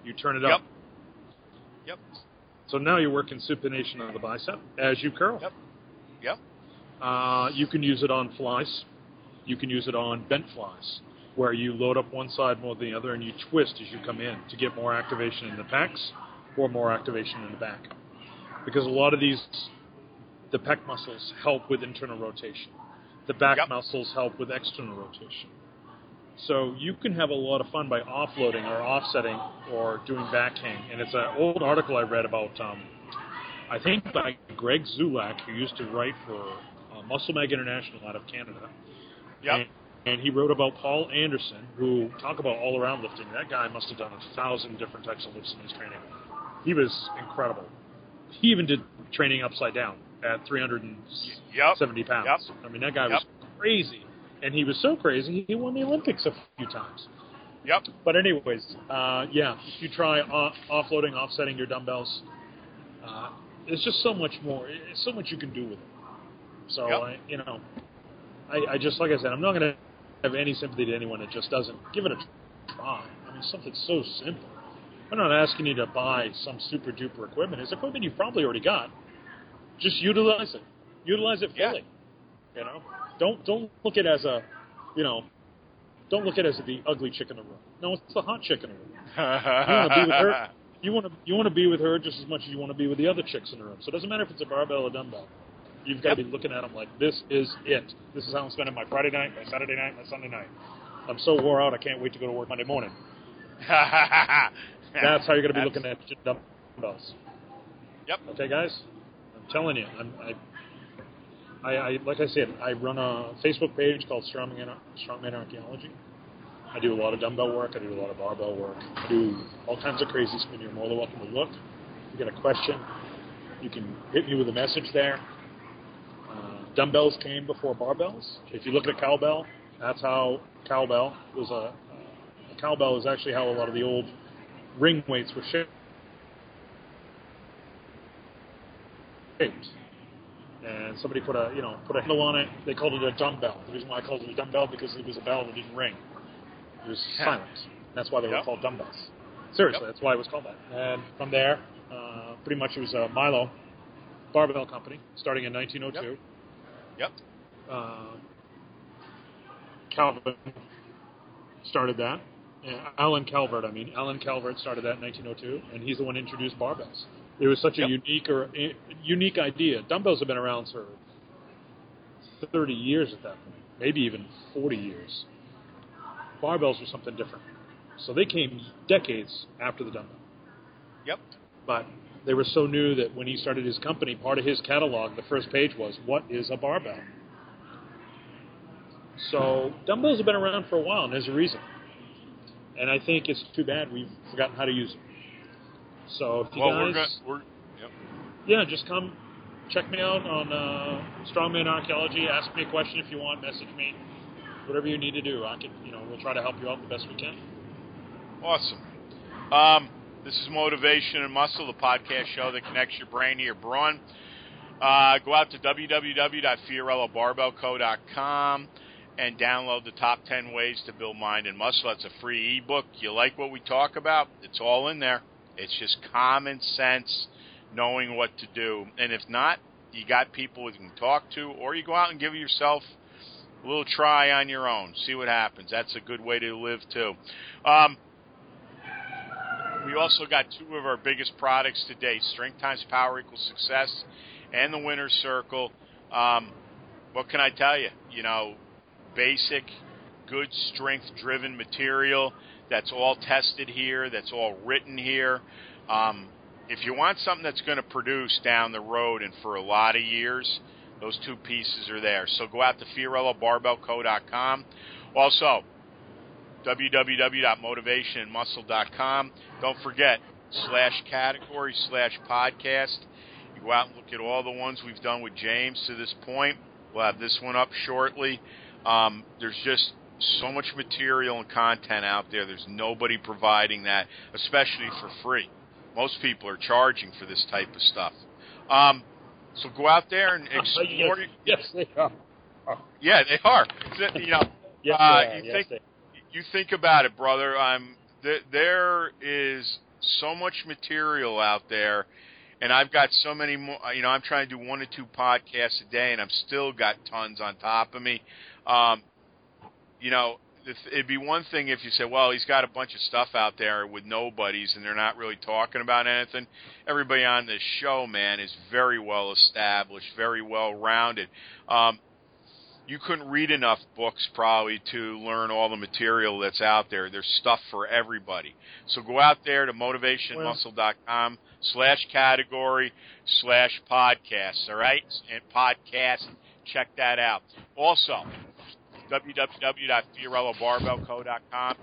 You turn it up. Yep. So now you're working supination of the bicep as you curl. Yep. You can use it on flies. You can use it on bent flies, where you load up one side more than the other and you twist as you come in to get more activation in the pecs or more activation in the back. Because a lot of the pec muscles help with internal rotation. The back muscles help with external rotation. So you can have a lot of fun by offloading or offsetting or doing back hang. And it's an old article I read about, I think by Greg Zulak, who used to write for Muscle Mag International out of Canada. Yep. And he wrote about Paul Anderson, who, talk about all-around lifting. That guy must have done 1,000 different types of lifts in his training. He was incredible. He even did training upside down at 370 pounds. Yep. I mean, that guy was crazy. And he was so crazy, he won the Olympics a few times. Yep. But anyways, if you try offloading, offsetting your dumbbells, there's just so much more. There's so much you can do with it. So, I just, like I said, I'm not going to have any sympathy to anyone that just doesn't give it a try. I mean, something so simple. I'm not asking you to buy some super duper equipment. It's equipment you've probably already got. Just utilize it. Utilize it fully. You know, don't look at it as a, don't look at it as the ugly chick in the room. No, it's the hot chick in the room. You want to be with her. You want to be with her just as much as you want to be with the other chicks in the room. So it doesn't matter if it's a barbell or dumbbell. You've got to be looking at them like, this is it. This is how I'm spending my Friday night, my Saturday night, my Sunday night. I'm so wore out, I can't wait to go to work Monday morning. That's how you're going to be looking at your dumbbells. Yep. Okay, guys? I'm telling you. I like I said, I run a Facebook page called Strongman Archaeology. I do a lot of dumbbell work. I do a lot of barbell work. I do all kinds of crazy stuff. You're more than welcome to look. If you get a question, you can hit me with a message there. Dumbbells came before barbells. If you look at a cowbell, that's how cowbell was a cowbell is actually how a lot of the old ring weights were shaped. And somebody put a handle on it. They called it a dumbbell. The reason why I called it a dumbbell because it was a bell that didn't ring. It was silent. That's why they were called dumbbells. Seriously, that's why it was called that. And from there, pretty much it was a Milo barbell company starting in 1902. Yep. Calvert started that. Alan Calvert started that in 1902, and he's the one who introduced barbells. It was such a unique idea. Dumbbells have been around for 30 years at that point, maybe even 40 years. Barbells were something different. So they came decades after the dumbbell. Yep. But they were so new that when he started his company, part of his catalog, the first page was, what is a barbell? So dumbbells have been around for a while, and there's a reason. And I think it's too bad we've forgotten how to use them. So if you guys... just come check me out on Strongman Archaeology. Ask me a question if you want. Message me. Whatever you need to do. I can, we'll try to help you out the best we can. Awesome. This is Motivation and Muscle, the podcast show that connects your brain to your brawn. Go out to www.fiorellobarbellco.com and download the top 10 ways to build mind and muscle. That's a free ebook. You like what we talk about? It's all in there. It's just common sense, knowing what to do. And if not, you got people you can talk to, or you go out and give yourself a little try on your own. See what happens. That's a good way to live, too. We also got two of our biggest products today, Strength Times Power Equals Success and the Winner's Circle. What can I tell you? Basic, good strength-driven material that's all tested here, that's all written here. If you want something that's going to produce down the road and for a lot of years, those two pieces are there. So go out to FiorellaBarbellCo.com. Also, www.motivationandmuscle.com. Don't forget, /category/podcast. You go out and look at all the ones we've done with James to this point. We'll have this one up shortly. There's just so much material and content out there. There's nobody providing that, especially for free. Most people are charging for this type of stuff. So go out there and explore. Yes, they are. Yeah, they are. You think about it, brother. There is so much material out there, and I've got so many more. I'm trying to do 1 to 2 podcasts a day, and I've still got tons on top of me. It'd be one thing if you said, well, he's got a bunch of stuff out there with nobodies and they're not really talking about anything. Everybody on this show, man, is very well established, very well rounded. You couldn't read enough books probably to learn all the material that's out there. There's stuff for everybody. So go out there to motivationmuscle.com/category/podcasts, all right? And podcast, check that out. Also, www.fiorellobarbellco.com,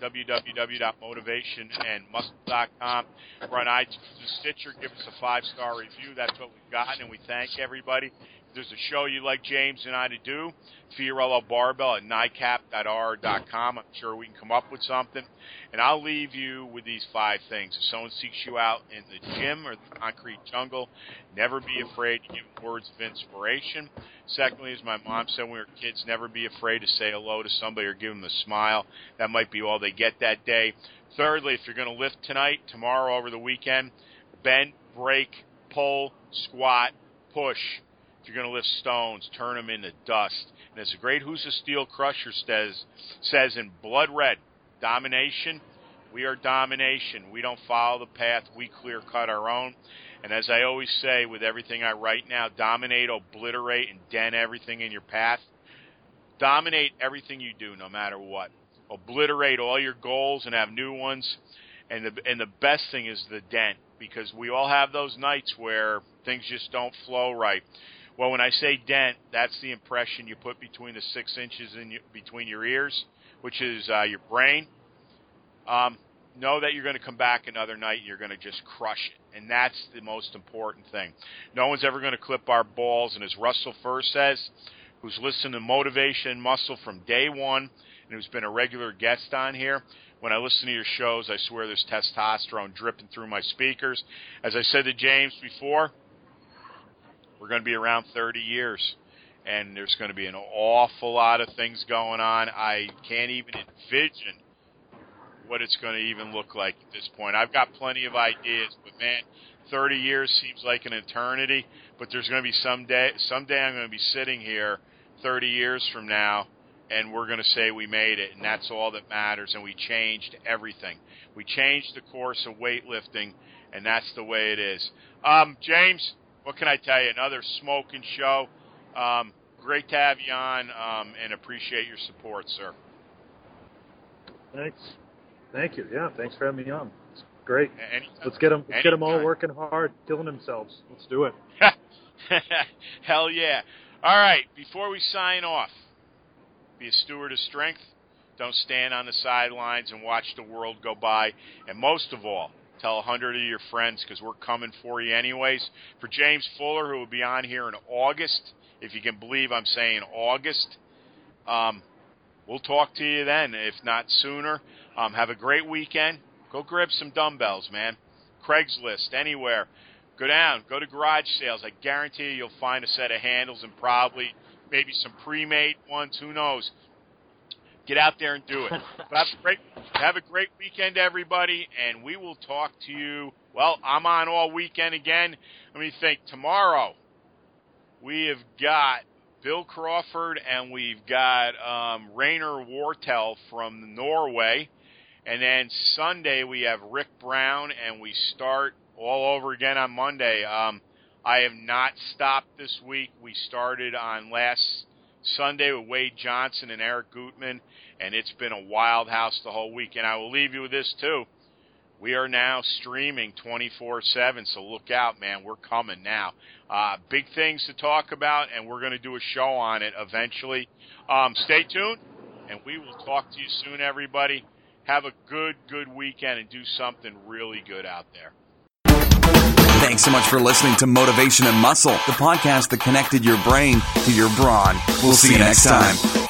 www.motivationandmuscle.com. We're on iTunes and Stitcher. Give us a 5-star review. That's what we've gotten, and we thank everybody. If there's a show you'd like James and I to do, Fiorello Barbell at NICAP.R.com. I'm sure we can come up with something. And I'll leave you with these 5 things. If someone seeks you out in the gym or the concrete jungle, never be afraid to give words of inspiration. Secondly, as my mom said when we were kids, never be afraid to say hello to somebody or give them a smile. That might be all they get that day. Thirdly, if you're going to lift tonight, tomorrow, over the weekend, bend, break, pull, squat, push. If you're going to lift stones, turn them into dust. And as the great Husa Steel Crusher says in blood red, domination, we are domination. We don't follow the path. We clear-cut our own. And as I always say with everything I write now, dominate, obliterate, and dent everything in your path. Dominate everything you do, no matter what. Obliterate all your goals and have new ones. And the best thing is the dent, because we all have those nights where things just don't flow right. Well, when I say dent, that's the impression you put between the 6 inches between your ears, which is your brain. Know that you're going to come back another night and you're going to just crush it. And that's the most important thing. No one's ever going to clip our balls. And as Russell Furr says, who's listened to Motivation and Muscle from day one and who's been a regular guest on here, when I listen to your shows, I swear there's testosterone dripping through my speakers. As I said to James before, we're going to be around 30 years. And there's going to be an awful lot of things going on. I can't even envision what it's going to even look like at this point. I've got plenty of ideas, but man, 30 years seems like an eternity. But there's going to be someday I'm going to be sitting here 30 years from now, and we're going to say we made it, and that's all that matters, and we changed everything. We changed the course of weightlifting, and that's the way it is. James, what can I tell you? Another smoking show. Great to have you on, and appreciate your support, sir. Thanks. Thank you. Yeah, thanks for having me on. It's great. Anytime. Let's get them all working hard, killing themselves. Let's do it. Hell yeah. All right, before we sign off, be a steward of strength. Don't stand on the sidelines and watch the world go by. And most of all, tell 100 of your friends, because we're coming for you anyways. For James Fuller, who will be on here in August, if you can believe I'm saying August, we'll talk to you then, if not sooner. Have a great weekend. Go grab some dumbbells, man. Craigslist, anywhere. Go down. Go to garage sales. I guarantee you'll find a set of handles and probably maybe some pre-made ones. Who knows? Get out there and do it. But have a great weekend, everybody, and we will talk to you. Well, I'm on all weekend again. Let me think. Tomorrow, we have got Bill Crawford and we've got Rainer Wartel from Norway. And then Sunday, we have Rick Brown, and we start all over again on Monday. I have not stopped this week. We started on last Sunday with Wade Johnson and Eric Gutman, and it's been a wild house the whole week. And I will leave you with this, too. We are now streaming 24/7, so look out, man. We're coming now. Big things to talk about, and we're going to do a show on it eventually. Stay tuned, and we will talk to you soon, everybody. Have a good weekend and do something really good out there. Thanks so much for listening to Motivation and Muscle, the podcast that connected your brain to your brawn. We'll see you next time.